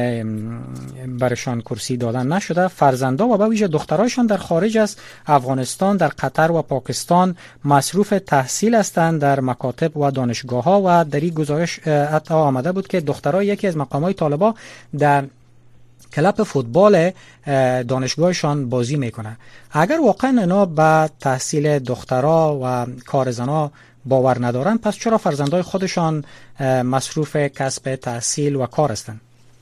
برشان کرسی دادن نشده، فرزندا و به ویژه دخترایشان در خارج از افغانستان در قطر و پاکستان مصروف تحصیل هستند در مکاتب و دانشگاه ها. و در این گزارش حتی آمده بود که دخترای یکی از مقامات طالبان در کلب فوتبال دانشگاهشان بازی میکنه. اگر واقعا اینا به تحصیل دخترها و کار زنها باور ندارن، پس چرا فرزندای خودشان مصروف کسب تحصیل و کار هستند؟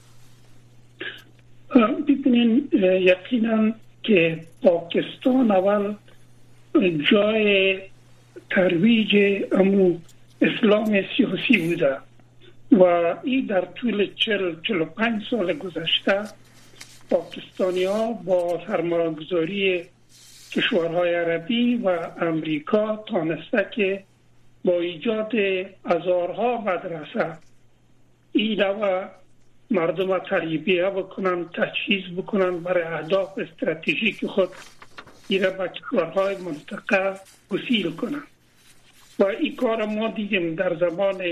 ببینین، یقینا که پاکستان اول جای ترویج امو اسلام سیاسی بوده و این در طول چل چل و پنج سال گذشته پاکستانی ها با سرمایه‌گذاری کشورهای عربی و امریکا تانسته که با ایجاد هزارها مدرسه این و مردم تربیت بکنن، تجهیز بکنن برای اهداف استراتژیک خود، این به کشورهای منطقه گسیل کنن. و این کار ما دیدیم در زمان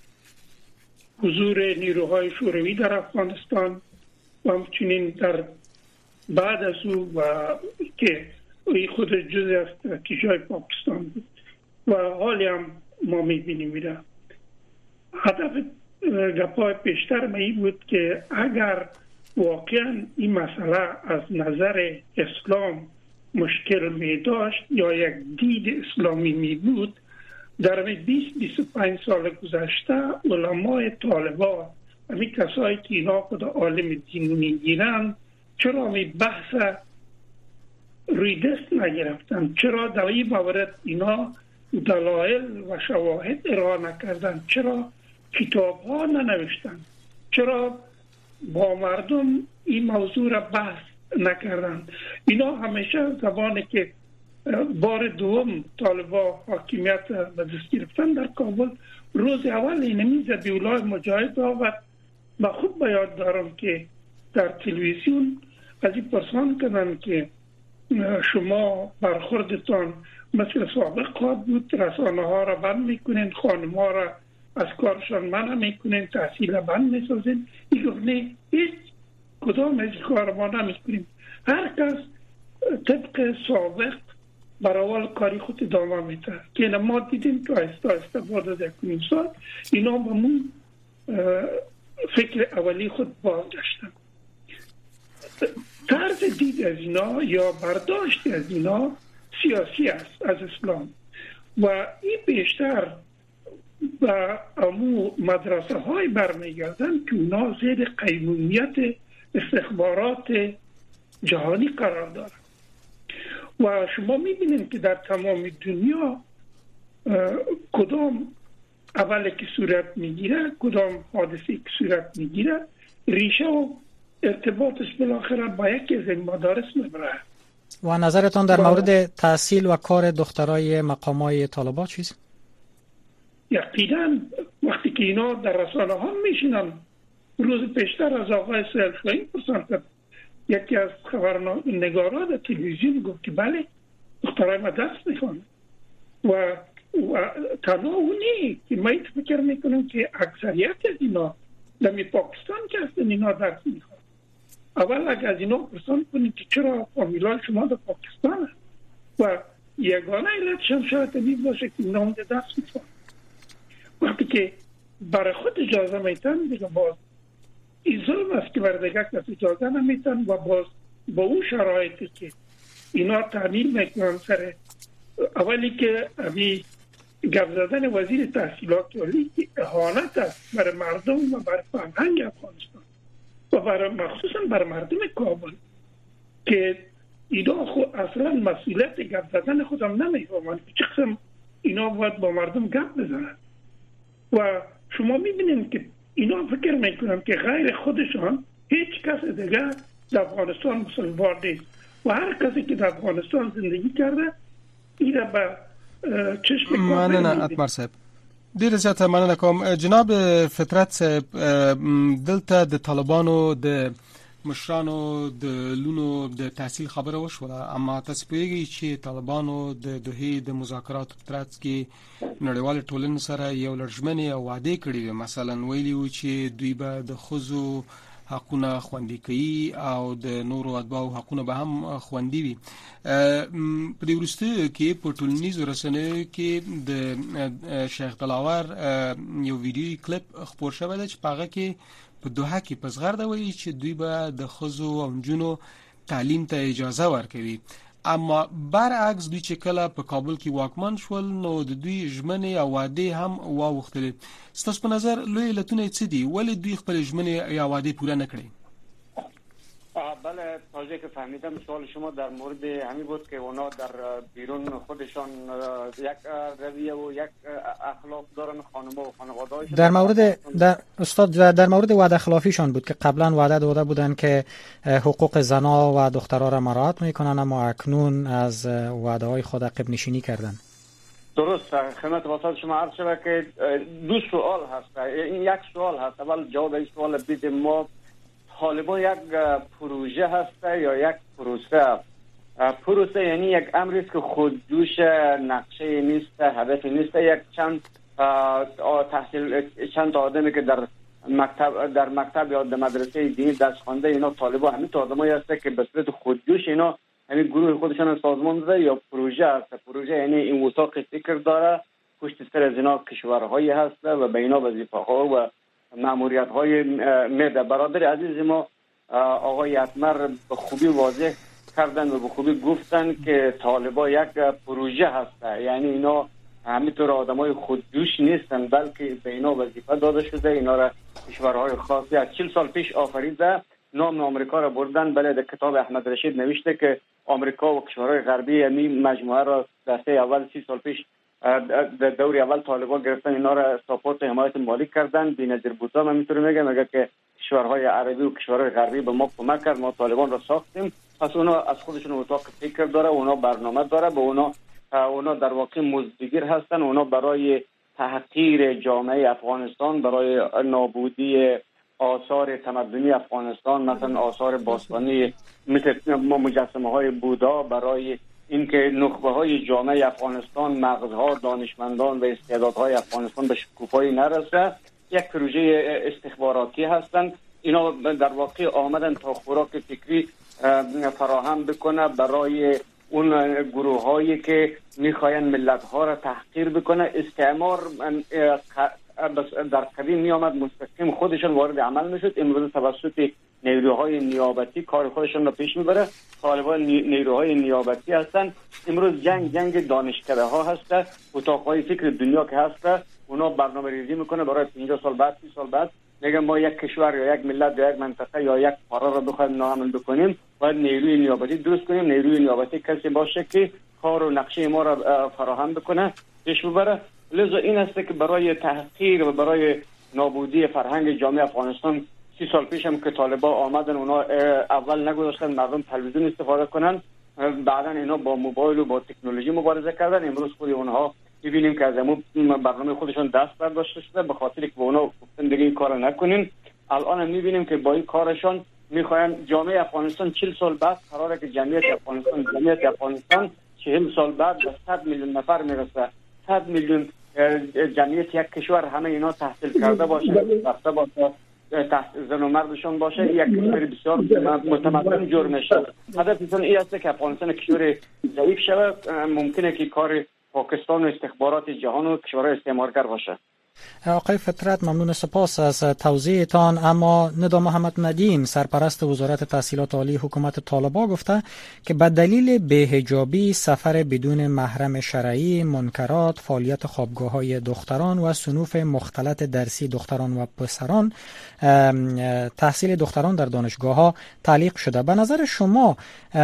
حضور نیروهای شوروی در افغانستان و همچنین در بعد از او و که ای خود جزء از استراتژی پاکستان بود و حالی هم ما میبینیم میره. هدف گپای پیشتر ما این بود که اگر واقعا این مسئله از نظر اسلام مشکل می داشت یا یک دید اسلامی می بود، در بیست بیست و پنج سال گذشته علمای طالبان همین کسایی که اینا خود عالم دین میگیرن چرا می بحث روی دست نگرفتن؟ چرا در این مورد اینا دلایل و شواهد ارائه نکردن؟ چرا کتاب ها ننوشتن؟ چرا با مردم این موضوع را بحث نکردن؟ اینا همیشه زمانی که بار دوم طالبان حاکمیت به دست گرفتن در کابل، روز اول اینمی ذبیح‌الله مجاهد آورد. من خود به یاد دارم که در تلویزیون از این پرسان کردن که شما برخوردتان مثل سابق خواهد بود، رسانه ها را بند میکنین، خانم ها را از کارشان منع میکنیم، تحصیل بند میسازیم. این گفت نه، هیچ کدام از کار ما نمیکنیم. هر کس طبق سابق برای کاری خود ادامه میده که ما دیدیم که آهسته آهسته بعد از یک سال اینا به مون فکر اولی خود بازگشتن. طرز دید از اینا یا برداشت از اینا سیاسی است از اسلام و این بیشتر به امو مدرسه های برمیگردن که اونا زیر قیمومیت استخبارات جهانی قرار دارن و شما میبینید که در تمام دنیا کدام اولی که صورت میگیره، کدام حادثی که صورت میگیره، ریشه و ارتباطش بالاخره با یکی از این مدارس میبره. و نظرتان در مورد تحصیل و کار دخترای مقامای طالبان چیست؟ یقینا وقتی که اینا در رسانه ها میشینن، روز پیشتر از آقای سلفایی پرسان یکی از خبرنگاران در تلویزیون گفت که بله دخترای ما درس میخوان و, و تنها اونی که ما فکر میکنم که اکثریت از اینا در پاکستان که هستن اینا درس میخوان. اول اگر از اینا پرسان کنید که چرا فامیلای شما در پاکستان هست و یگانه علتش هم شاید این باشه که اینا اونجا درس میخوان. وقتی که برای خود اجازه میتن دیگه باز این ظلم است که برای دیگه کس اجازه نمیتن و باز با اون شرایطی که اینا تعمیل میکنن سر اولی که ابی گپ زدن وزیر تحصیلات عالی که اهانت است برای مردم و برای فرهنگ افغانستان و برای مخصوصا برای مردم کابل که اینا خود اصلا مسئولیت گپ زدن خودم نمیفهمن چه قسم اینا باید با مردم گپ بزنن و شما میبینید که اینا فکر میکنن که غیر خودشان هیچ کس دیگه در افغانستان مسلمان نیست و هر کسی که در افغانستان زندگی کرده اینا به چشم مننه اتمر صاحب ډیر زیاته مننه کوم. جناب فطرت صاحب دلته د طالبانو د مشرانو د لونو د تحصیل خبره وشوله، اما تاسو پوهیږئ چې طالبانو د دوحې د مذاکراتو په ترڅ کې نړیوال ټولنې سره یو لړژمنې او وعده کړې وي، مثلا ویلي و چې دوی به د ښځو حقونه خوندي کوي او د نورو اتباعو حقونه به هم خوندي وي. په دې وروستیو کې په ټولنیزو رسنیو کې د شیخ دلاور یو ویډیویي کلیپ خپور شوی دی چې په هغه کې په دوحه کې په زغرده وایي چې دوی به د ښځو او نجونو تعلیم ته اجازه ورکوي، اما برعکس دوی چې کله په کابل کې واکمن شول نو د دوی ژمنې او وعدې هم واوښتلې. ستاسو په نظر لوی علتونه یې څه دي؟ ولې دوی خپلې ژمنې یا وعدې پوره نه کړې؟ بله، تازه که فهمیدم سوال شما در مورد همین بود که اونا در بیرون خودشان یک رویه و یک اخلاق دارن، خانم‌ها و خانواده‌هاشون. در مورد در استاد در مورد وعده خلافیشان بود که قبلا وعده داده بودن که حقوق زنا و دخترها را مراعات میکنن، اما اکنون از وعده‌های خود عقب نشینی کردن. درست، خدمت واسط شما عرض شده که دو سوال هست. این یک سوال هست، اول جواب این سوال بدیم. ما طالبان یک پروژه هست یا یک پروسه؟ پروسه یعنی یک امری است که خودجوش، نقشه نیست، هدف نیست. یک چند تحصیل چند آدمی که در مکتب در مکتب یا در مدرسه دینی درس خوانده، اینا طالبان همین آدمایی هست که به صورت خودجوش اینا همین گروه خودشان سازمان داده یا پروژه هست. پروژه یعنی این وثاق فکر داره، پشت سر از اینا کشورهایی هست و به اینا وظیفه‌ها و مأموریت های میده. برادر عزیز ما آقای اتمر به خوبی واضح کردن و به خوبی گفتن که طالبا یک پروژه هست، یعنی اینا همینطور آدمای خودجوش نیستن، بلکه به اینا وظیفه داده شده. اینا را کشورهای خاصی از چهل سال پیش آفریده، نام آمریکا را بردن. بله، در کتاب احمد رشید نوشته که آمریکا و کشورهای غربی همین مجموعه را دسته اول سی سال پیش در دوری اول طالبان گرفتن، اینا را ساپورت حمایت مالی کردن. بی‌نظیر بوتا هم اینطور میگه، میگه که کشورهای عربی و کشورهای غربی به ما کمک کرد، ما طالبان را ساختیم. پس اونا از خودشون اتاق فکر داره، اونا برنامه داره، به اونا اونا در واقع مزدگیر هستن. اونا برای تحقیر جامعه افغانستان، برای نابودی آثار تمدنی افغانستان، مثلا آثار باستانی مثل مجسمه های بودا، برای اینکه نخبه های جامعه افغانستان، مغزها، دانشمندان و استعدادهای افغانستان به شکوفایی نرسه، یک پروژه استخباراتی هستند. اینا در واقع آمدن تا خوراک فکری فراهم بکنه برای اون گروه هایی که میخواین ملت ها را تحقیر بکنه. استعمار در قدیم می آمد مستقیم خودشان وارد عمل میشد، امروز توسط نیروهای نیابتی کار خودشان را پیش میبره. طالبان نیروهای نیابتی هستن. امروز جنگ جنگ دانشکده ها هسته، اتاقهای فکر دنیا که هسته، اونا برنامه ریزی میکنه برای پنجاه سال بعد، سی سال بعد میگه ما یک کشور یا یک ملت یا یک منطقه یا یک قاره را بخوایم ناامن بکنیم، باید نیروی نیابتی درست کنیم. نیروی نیابتی کسی باشه که کار و نقشه ما را فراهم بکنه، پیش ببره. لذا این است که برای تحقیر و برای نابودی فرهنگ جامعه افغانستان سی سال پیش هم که طالبان آمدن، اونا اول نگذاشتن مردم تلویزیون استفاده کنن، بعدا اینا با موبایل و با تکنولوژی مبارزه کردن. امروز خود اونها می‌بینیم که از همون برنامه خودشون دست برداشته شده، به خاطر که اونا گفتن دیگه این کارو نکنین. الان هم می‌بینیم که با این کارشون می‌خواین جامعه افغانستان چهل سال بعد قراره که جمعیت افغانستان جمعیت افغانستان چهل سال بعد به صد میلیون نفر میرسه. صد میلیون جمعیت یک کشور همه اینا تحصیل کرده باشه، رفته باشه، تحت زن و مردشون باشه، یک کشور بسیار متمدن جور میشه. هدفشون این است که افغانستان کشور ضعیف شود. ممکنه که کار پاکستان و استخبارات جهان و کشورهای استعمارگر باشه. آقای فطرت ممنون، سپاس از توضیحتان. اما ندا محمد ندیم سرپرست وزارت تحصیلات عالی حکومت طالبان گفته که به دلیل بی‌حجابی، سفر بدون محرم شرعی، منکرات، فعالیت خوابگاه‌های دختران و صنوف مختلط درسی دختران و پسران، تحصیل دختران در دانشگاه‌ها تعلیق شده. به نظر شما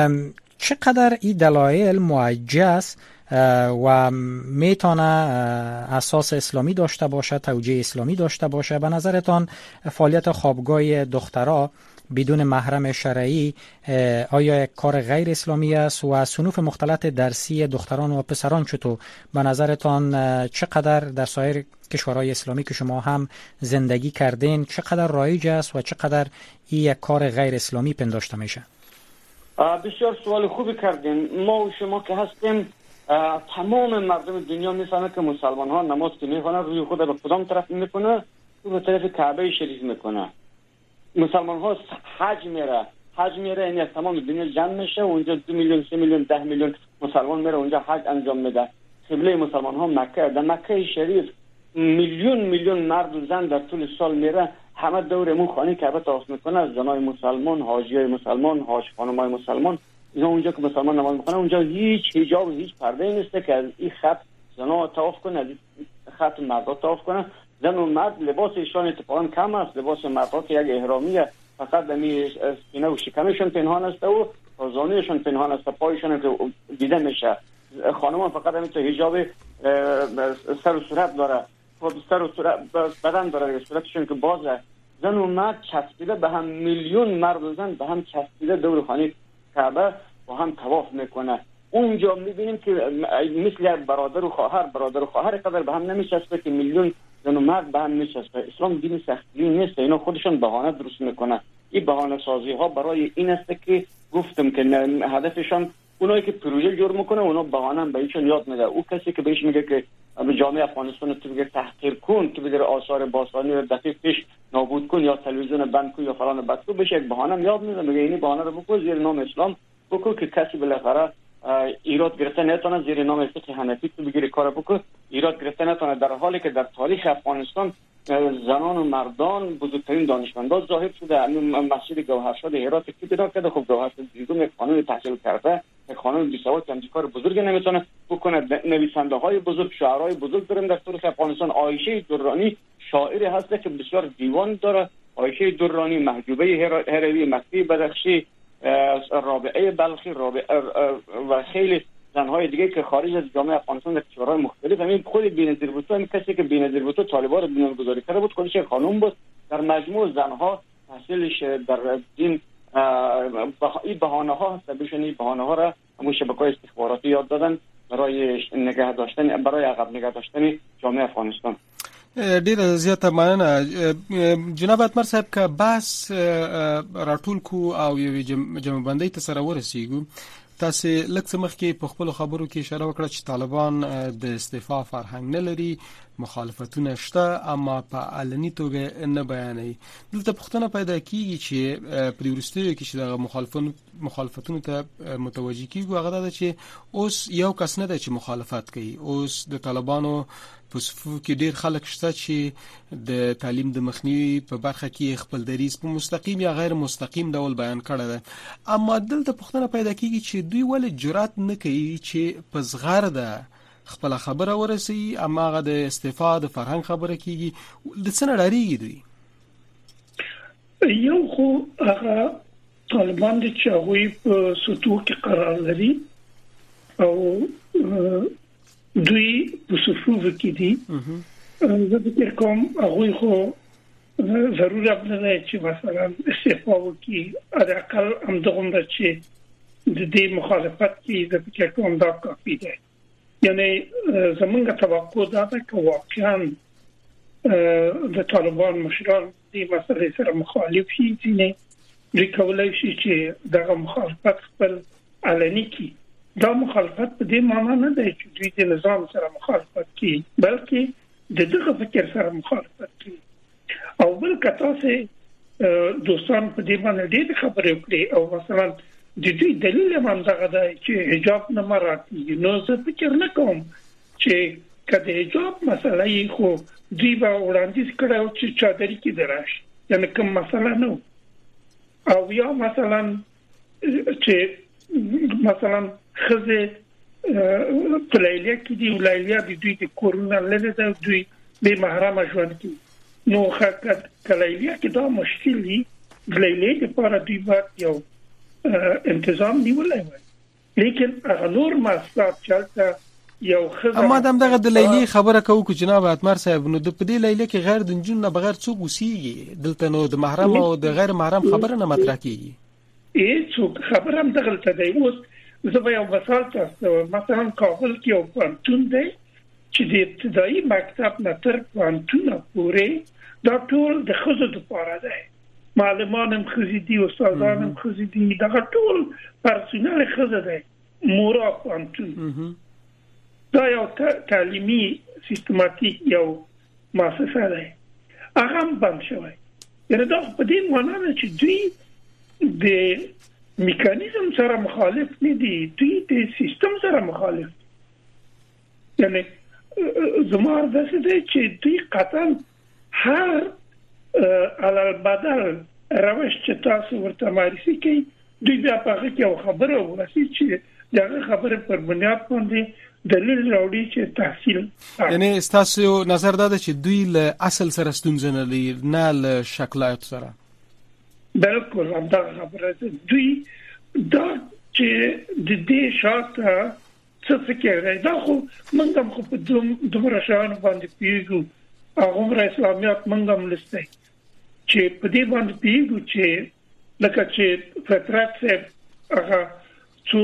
چقدر این دلایل معجز و میتونه اساس اسلامی داشته باشه، توجیه اسلامی داشته باشه؟ به نظرتان فعالیت خوابگاه دخترها بدون محرم شرعی آیا یک کار غیر اسلامی است؟ و صنوف مختلط درسی دختران و پسران چطور به نظرتان چقدر در سایر کشورهای اسلامی که شما هم زندگی کردین چقدر رایج است و چقدر این یک کار غیر اسلامی پنداشته میشه؟ بسیار سوال خوبی کردین. ما و شما که هستیم تمام مردم دنیا میفهمه که مسلمان ها نماز که میخوانن روی خود به کدام طرف میکنه؟ رو به طرف کعبه شریف میکنه. مسلمان ها حج میره حج میره یعنی از تمام دنیا جمع میشه، اونجا دو میلیون سه میلیون ده میلیون مسلمان میره اونجا حج انجام میده. قبله مسلمان ها مکه. در مکه شریف میلیون میلیون مرد و زن در طول سال میره، همه دور مون خانه کعبه طواف میکنه. زنای مسلمان، حاجیای مسلمان، حاج خانمای مسلمان، اینا اونجا که مسلمان نماز میخونه اونجا هیچ حجاب و هیچ پرده نیست که از این خط زنا طواف کنه، از این خط مردا طواف کنه. زن و مرد لباس ایشان اتفاقا کم است. لباس مردا که یک احرامیه، فقط دمی سینه و شکمشون پنهان است و زانویشون پنهان است، پایشون که دیده میشه. خانمان فقط همین تو حجاب سر و صورت داره، سر و صورت بدن داره، صورتشون که بازه. زن و مرد چسبیده به هم، میلیون مرد و زن به هم چسبیده دور خانه کعبه با هم طواف میکنه. اونجا میبینیم که مثل برادر و خواهر برادر و خواهر قدر به هم نمیچسبه که میلیون زن و مرد به هم میچسبه. اسلام دین سختی نیست، اینا خودشون بهانه درست میکنه. این بهانه سازی ها برای این است که گفتم که هدفشان اونایی که پروژه جور میکنه اونا بهانه به ایشون یاد میده. او کسی که بهش میگه که به جامعه افغانستان تو بگه تحقیر کن، تو بگه آثار باستانی رو دقیق پیش نابود کن یا تلویزیون بند کن یا فلان بند کن، بهش یک بهانه یاد میده. میگه اینی بهانه رو بکن زیر نام اسلام بکن که کسی بالاخره ایراد گرفته نتونه زیر نام فقه حنفی تو بگیری کار بکن ایراد گرفته نتونه. در حالی که در تاریخ افغانستان زنان و مردان بزرگترین دانشمندان ظاهر شده. همین مسجد گوهرشاد هرات که بنا کرده، خب گوهرشاد دیگه یک خانم تحصیل کرده، یک خانم بیسواد که همچین کار بزرگ نمیتونه بکنه. نویسنده های بزرگ، شاعرای بزرگ داریم در تاریخ افغانستان. عایشه درانی شاعری هست که بسیار دیوان داره. عایشه درانی، محجوبه هروی، مکی بدخشی، رابعه بلخی، رابعه و خیلی زنهای دیگه که خارج از جامعه افغانستان در کشورهای مختلف. همین خود بی‌نظیر بوتو، همین کسی که بی‌نظیر بوتو طالبان رو بنیانگذاری کرده بود، خودش خانم بود. در مجموع زنها تحصیلش در دین این بهانه ها هست. بهشون این بهانه ها را همون شبکه‌های استخباراتی یاد دادن برای نگه داشتن، برای عقب نگه داشتن جامعه افغانستان. ډیر زیاته مننه جناب اتمر صاحب که بحث راټول کو او یو جمع بندۍ ته سره ورسیږو. تاسو لکه مخکې په خپل خبرو کې اشاره وکړه چې طالبان د استعفا فرهنګ نه لري، مخالفتونه شته اما په علني توګه نه بیانوي. دلته پوښتنه پیدا کیږي چې په وروستیو کې چې د مخالفانو مخالفتونو ته متوجه کیږي هغه دا چې اوس یو کس نه دی چې مخالفت کوي. اوس د طالبانو په صفوف کې ډیر خلک شته چې د تعلیم د مخنیوي په برخه کې خپل دریځ په مستقیم یا غیر مستقیم ډول بیان کړی دی. اما دلته پوښتنه پیدا کیږي چې دوی ولې جرأت نه کوي چې په زغرده خپل خبره ورسي، اما هغه د استعفا د فرهنګ خبره کیږي. د څه نه ډاریږي دوی؟ یو خو هغه طالبان دي چې هغوی په سطوح کې قرار لري او دوی په صفوف کې دي. زه فکر کوم هغوی خو ضرورت نه لري چې مثلا استعفا وکړي، اقل همدغومره چې د دې مخالفت کې زه فکر کوم دا کافي دی. یعنی زمونږ توقع دا ده چې واقعا د طالبان مشران دې مسئلې سره مخالف شي، چې دوی کولای شي چې دغه مخالفت خپل علني کړي. دا مخالفت په دې معنی نه دی چې دوی د نظام سره مخالفت کوي، بلکې د دغه فکر سره مخالفت کوي. او بل کته سه دوستان په دې باندې ډېر خبرې وکړي او مثلا د دوی دلیل هم دغه دی چې حجاب نه مراعاتېږي. نو زه فکر نه کوم چې کله حجاب مسله یې خو دوی به وړاندیز کړی چې چادري کې دراشي، یعنی کوم مسله نه. او یا مثلا چې مثلا خزه په لیلیه کې دی، لیلیه د دوی د کورونا لري د دوی به محرم ژوند کوي. نو حقیقت کلیلیه کې دا مشکل دی. لیلیه لپاره دوی باید یو انتظام نیولای وای، لیکن هغه نور مسائل چلته یو خزه. اما دم دغه د لیلیه خبره کوو کو جناب اتمر صاحب، نو د په دې لیلیه کې غیر د جنون نه بغیر څوک وسیږي، دلته نو د محرم او د غیر محرم خبره نه مطرح کیږي. ای څوک خبره هم دغه ته دی. اوس زه به یو مثال تاسو مثلا کابل کې یو پانتون دی چې د ابتدایي مکتب نه تر پانتون پورې دا ټول د خزو لپاره دی. معلمان هم خزي دي، استادان هم خزي دي، دا ټول پرسونل خزه دی. مورا پانتون دا یو تعلیمي سیستماتیک یو مؤسسه ده، هغه هم بند شوی. یعنی دا په دې معنی نه چې دوی د میکانیزم سره مخالف نه دي، دوی د سیستم سره مخالف. یعنی زموږ داسې دی چې دوی قطعا هر علل بدل روش چې تاسو ورته معرفي کوي، دوی بیا په هغه کې یو خبره ورسي چې دغه خبره پر بنیاد باندې دلیل راوړي چې تحصیل. یعنی تاسو نظر دا ده چې دوی له اصل سره ستونزه نه لري، نه له شکلات سره. بالکل همدا خبره ده. دوی دا چې د دې شاته څه فکر دی، دا خو موږ هم خو په دومره شیانو باندې پیږو، هغومره اسلامیات موږ هم لستی چې په دې باندې پیږو چې لکه چې فطرت صاحب هغه څو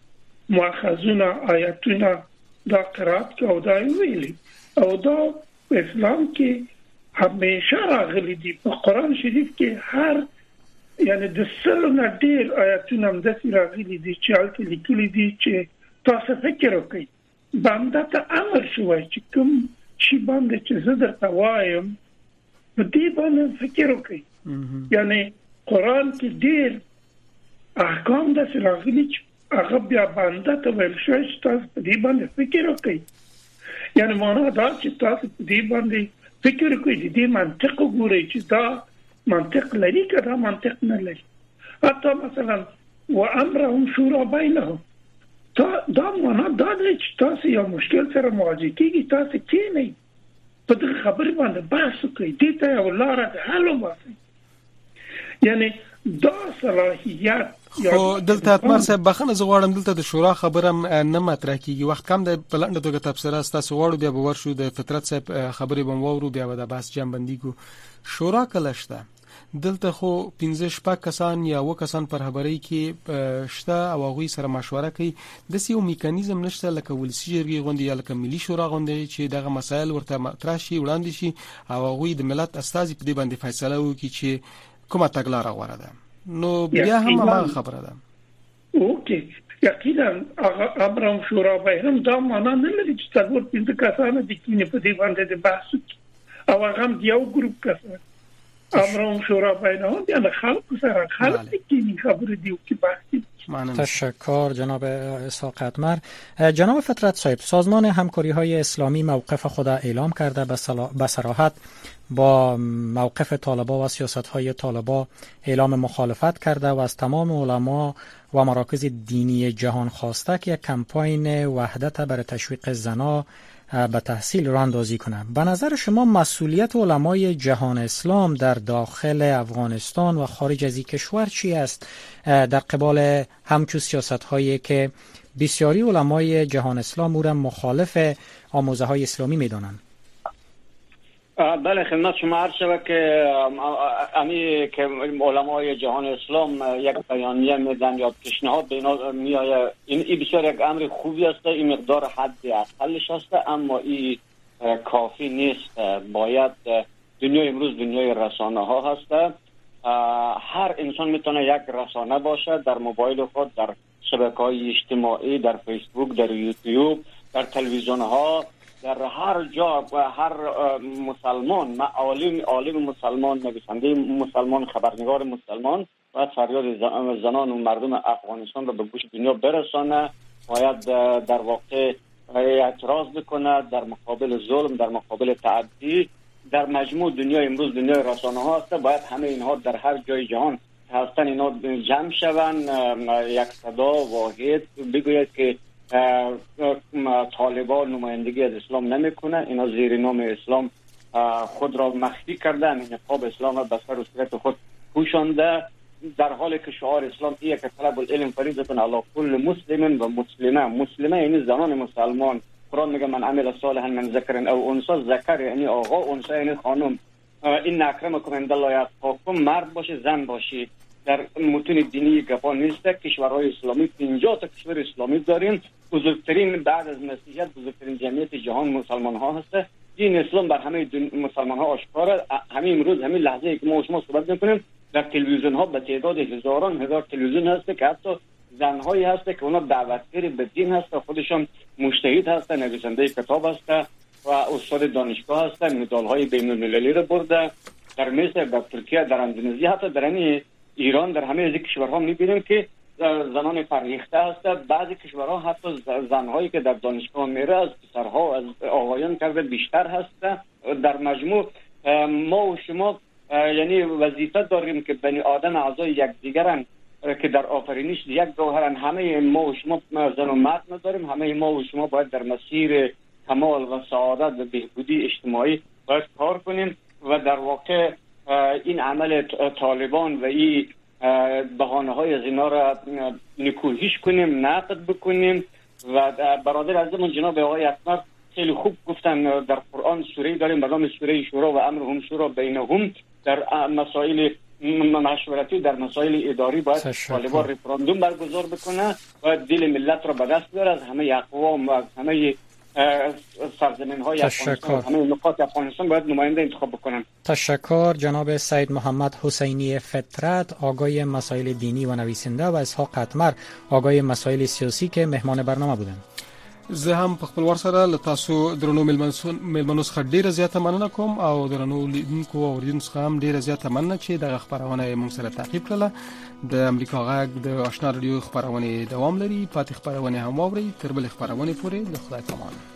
مؤاخذونه آیاتونه دا قرات کې او دا ویلي، او دا په اسلام کې همیشه راغلي دي. په قرآن شریف کې هر یعنی د سلو نه ډېر آیاتونه هم داسې راغلي دي چې هلته لیکلي دي چې تاسو فکر وکړئ. بنده ته امر شوی چې کوم شي باندې چې زه درته وایم په دې باندې فکر وکړئ. یعنی قرآن کې ډېر احکام داسې راغلي چې هغه بیا بنده ته ویل شوی چې تاسو په دې باندې فکر وکړئ. یعنی معنا دا چې تاسو په دې باندې فکر وکړئ، د دې منطق وګورئ چې دا منطق لري که دا منطق نه لري. حتی مثلا وامرهم شورا بینهم، دا معنا دا دی چې تاسو یو مشکل سره مواجه کیږئ، تاسو کینئ په دغه خبرې باندې بحث وکړئ، دې ته یو لاره د حل وباسئ. یعنی دا صلاحیت. خو دلته اتمر صاحب بخنه زه غواړم دلته د شورا خبره نه مطرح کیږي، وخت کم د پلان د توګه تبصره تاسو غواړو بیا به ورشو د فطرت صاحب خبرې بم وورو، بیا به د بحث جنبندي کو. شورا کله شته دلته خو پنځه شپږ کسان یا و کسان پر خبرې کې شته او هغوی سره مشوره کوي. داسې یو میکانیزم نشته لکه ولسي جرګې غونډې یا لکه ملي شورا غونډې چې دغه مسایل ورته مطرح شي، وړاندې شي او هغوی د ملت استازي په دې باندې فیصله وکړي چې کومه تګلاره غوره ده. نو بیا هم هغه خبره ده. اوکې، یقینا امر هم شورا بینهم دا معنا نه لري چې څلور پنځه کسان دي چې په دې باندې د بحث او هغه هم یو ګروپ کسان امر هم شورا بینهم یعنی خلق سره خلق کې خبرې دی او کې بحث. تشکر جناب اسحاق قطمر. جناب فطرت صاحب، سازمان همکاری های اسلامی موقف خود اعلام کرده، به صراحت با موقف طالبان و سیاست های طالبان اعلام مخالفت کرده و از تمام علما و مراکز دینی جهان خواسته که یک کمپاین وحدت برای تشویق زنا به تحصیل را اندازی کنند. به نظر شما مسئولیت علمای جهان اسلام در داخل افغانستان و خارج از این کشور چی است در قبال همچون سیاست هایی که بسیاری علمای جهان اسلام او را مخالف آموزه های اسلامی می دانند؟ بله، خدمت شما عرض شود که امی که علمای جهان اسلام یک بیانیه میدن یا پیشنهاد به اینا میآید، این بسیار یک امر خوبی است، این مقدار حد اقلش است، اما این کافی نیست. باید دنیای امروز دنیای رسانه ها هست. هر انسان میتونه یک رسانه باشه در موبایل خود، در شبکه‌های اجتماعی، در فیسبوک، در یوتیوب، در تلویزیون ها، در هر جا و هر مسلمان، عالم عالم مسلمان، نویسنده مسلمان، خبرنگار مسلمان باید فریاد زنان و مردم افغانستان را به گوش دنیا برسانه. باید در واقع اعتراض بکنه در مقابل ظلم، در مقابل تعدی. در مجموع دنیا امروز دنیای رسانه ها هست. باید همه اینها در هر جای جهان هستن اینا جمع شوند، یک صدا واحد بگوید که طالبان نمایندگی از اسلام نمیکنه، اینا زیر نام اسلام خود را مخفی کردن، نقاب اسلام را به سر و صورت خود پوشانده، در حالی که شعار اسلام ایه که طلب العلم فریضة علی کل مسلم و مسلمه. مسلمه یعنی زنان مسلمان. قرآن میگه من عمل صالحا من ذکر او انثى، ذکر یعنی آقا، انثى یعنی خانم. این اکرمکم عند الله اتقاکم، مرد باشه زن باشه. در متون دینی گپا نیست. کشورهای اسلامی پنجاه تا کشور اسلامی داریم. بزرگترین بعد از مسیحیت بزرگترین جمعیت جهان مسلمان ها هست. دین اسلام بر همه مسلمان ها آشکاره. همین امروز همین لحظه که ما شما صحبت میکنیم در تلویزیون ها به تعداد هزاران هزار تلویزیون هست که حتی زنهایی هست که اونا دعوتگر به دین هست، خودشون مجتهد هست، نویسنده کتاب هست و استاد دانشگاه هست، مدال های بین المللی رو برده. در مصر، در ترکیه، در اندونزی، حتی در ایران، در همه از کشورها میبینیم که زنان فرهیخته هست. بعضی کشورها حتی زنهایی که در دانشگاه میره از پسرها از آقایان کرده بیشتر هست. در مجموع ما و شما یعنی وظیفه داریم که بنی آدم اعضای یکدیگرن که در آفرینش یک گوهرن. همه ما و شما زن و مرد نداریم، همه ما و شما باید در مسیر کمال و سعادت و بهبودی اجتماعی باید کار کنیم و در واقع این عمل طالبان و این بهانه های از اینا را نکوهش کنیم، نقد بکنیم. و برادر عزیزمون جناب آقای اکمر خیلی خوب گفتن در قرآن سوره داریم به نام سوره شورا و امرهم شورا بینهم. در مسائل مشورتی، در مسائل اداری باید طالبان رفراندوم برگزار بکنه، باید دل ملت را به دست بیاره، از همه اقوام و از همه سرزمین های افغانستان، همه نقاط افغانستان باید نماینده انتخاب بکنن. تشکر جناب سید محمد حسینی فطرت، آگای مسائل دینی و نویسنده، و اسحاق قطمر، آگای مسائل سیاسی که مهمان برنامه بودند. زه هم په خپل ور سره له تاسو درنو میلمنو څخه ډیره زیاته مننه کوم او درنو لیدونکو او اوریدونکو څخه هم ډیره زیاته مننه چې دغه خبرونه موږ سره تعقیب کړله. د امریکا غږ د آشنا رادیو خبرونه دوام لري. پاتې خبرونه هم واورئ. تر بلې خبرونه پورې د خدای پامان.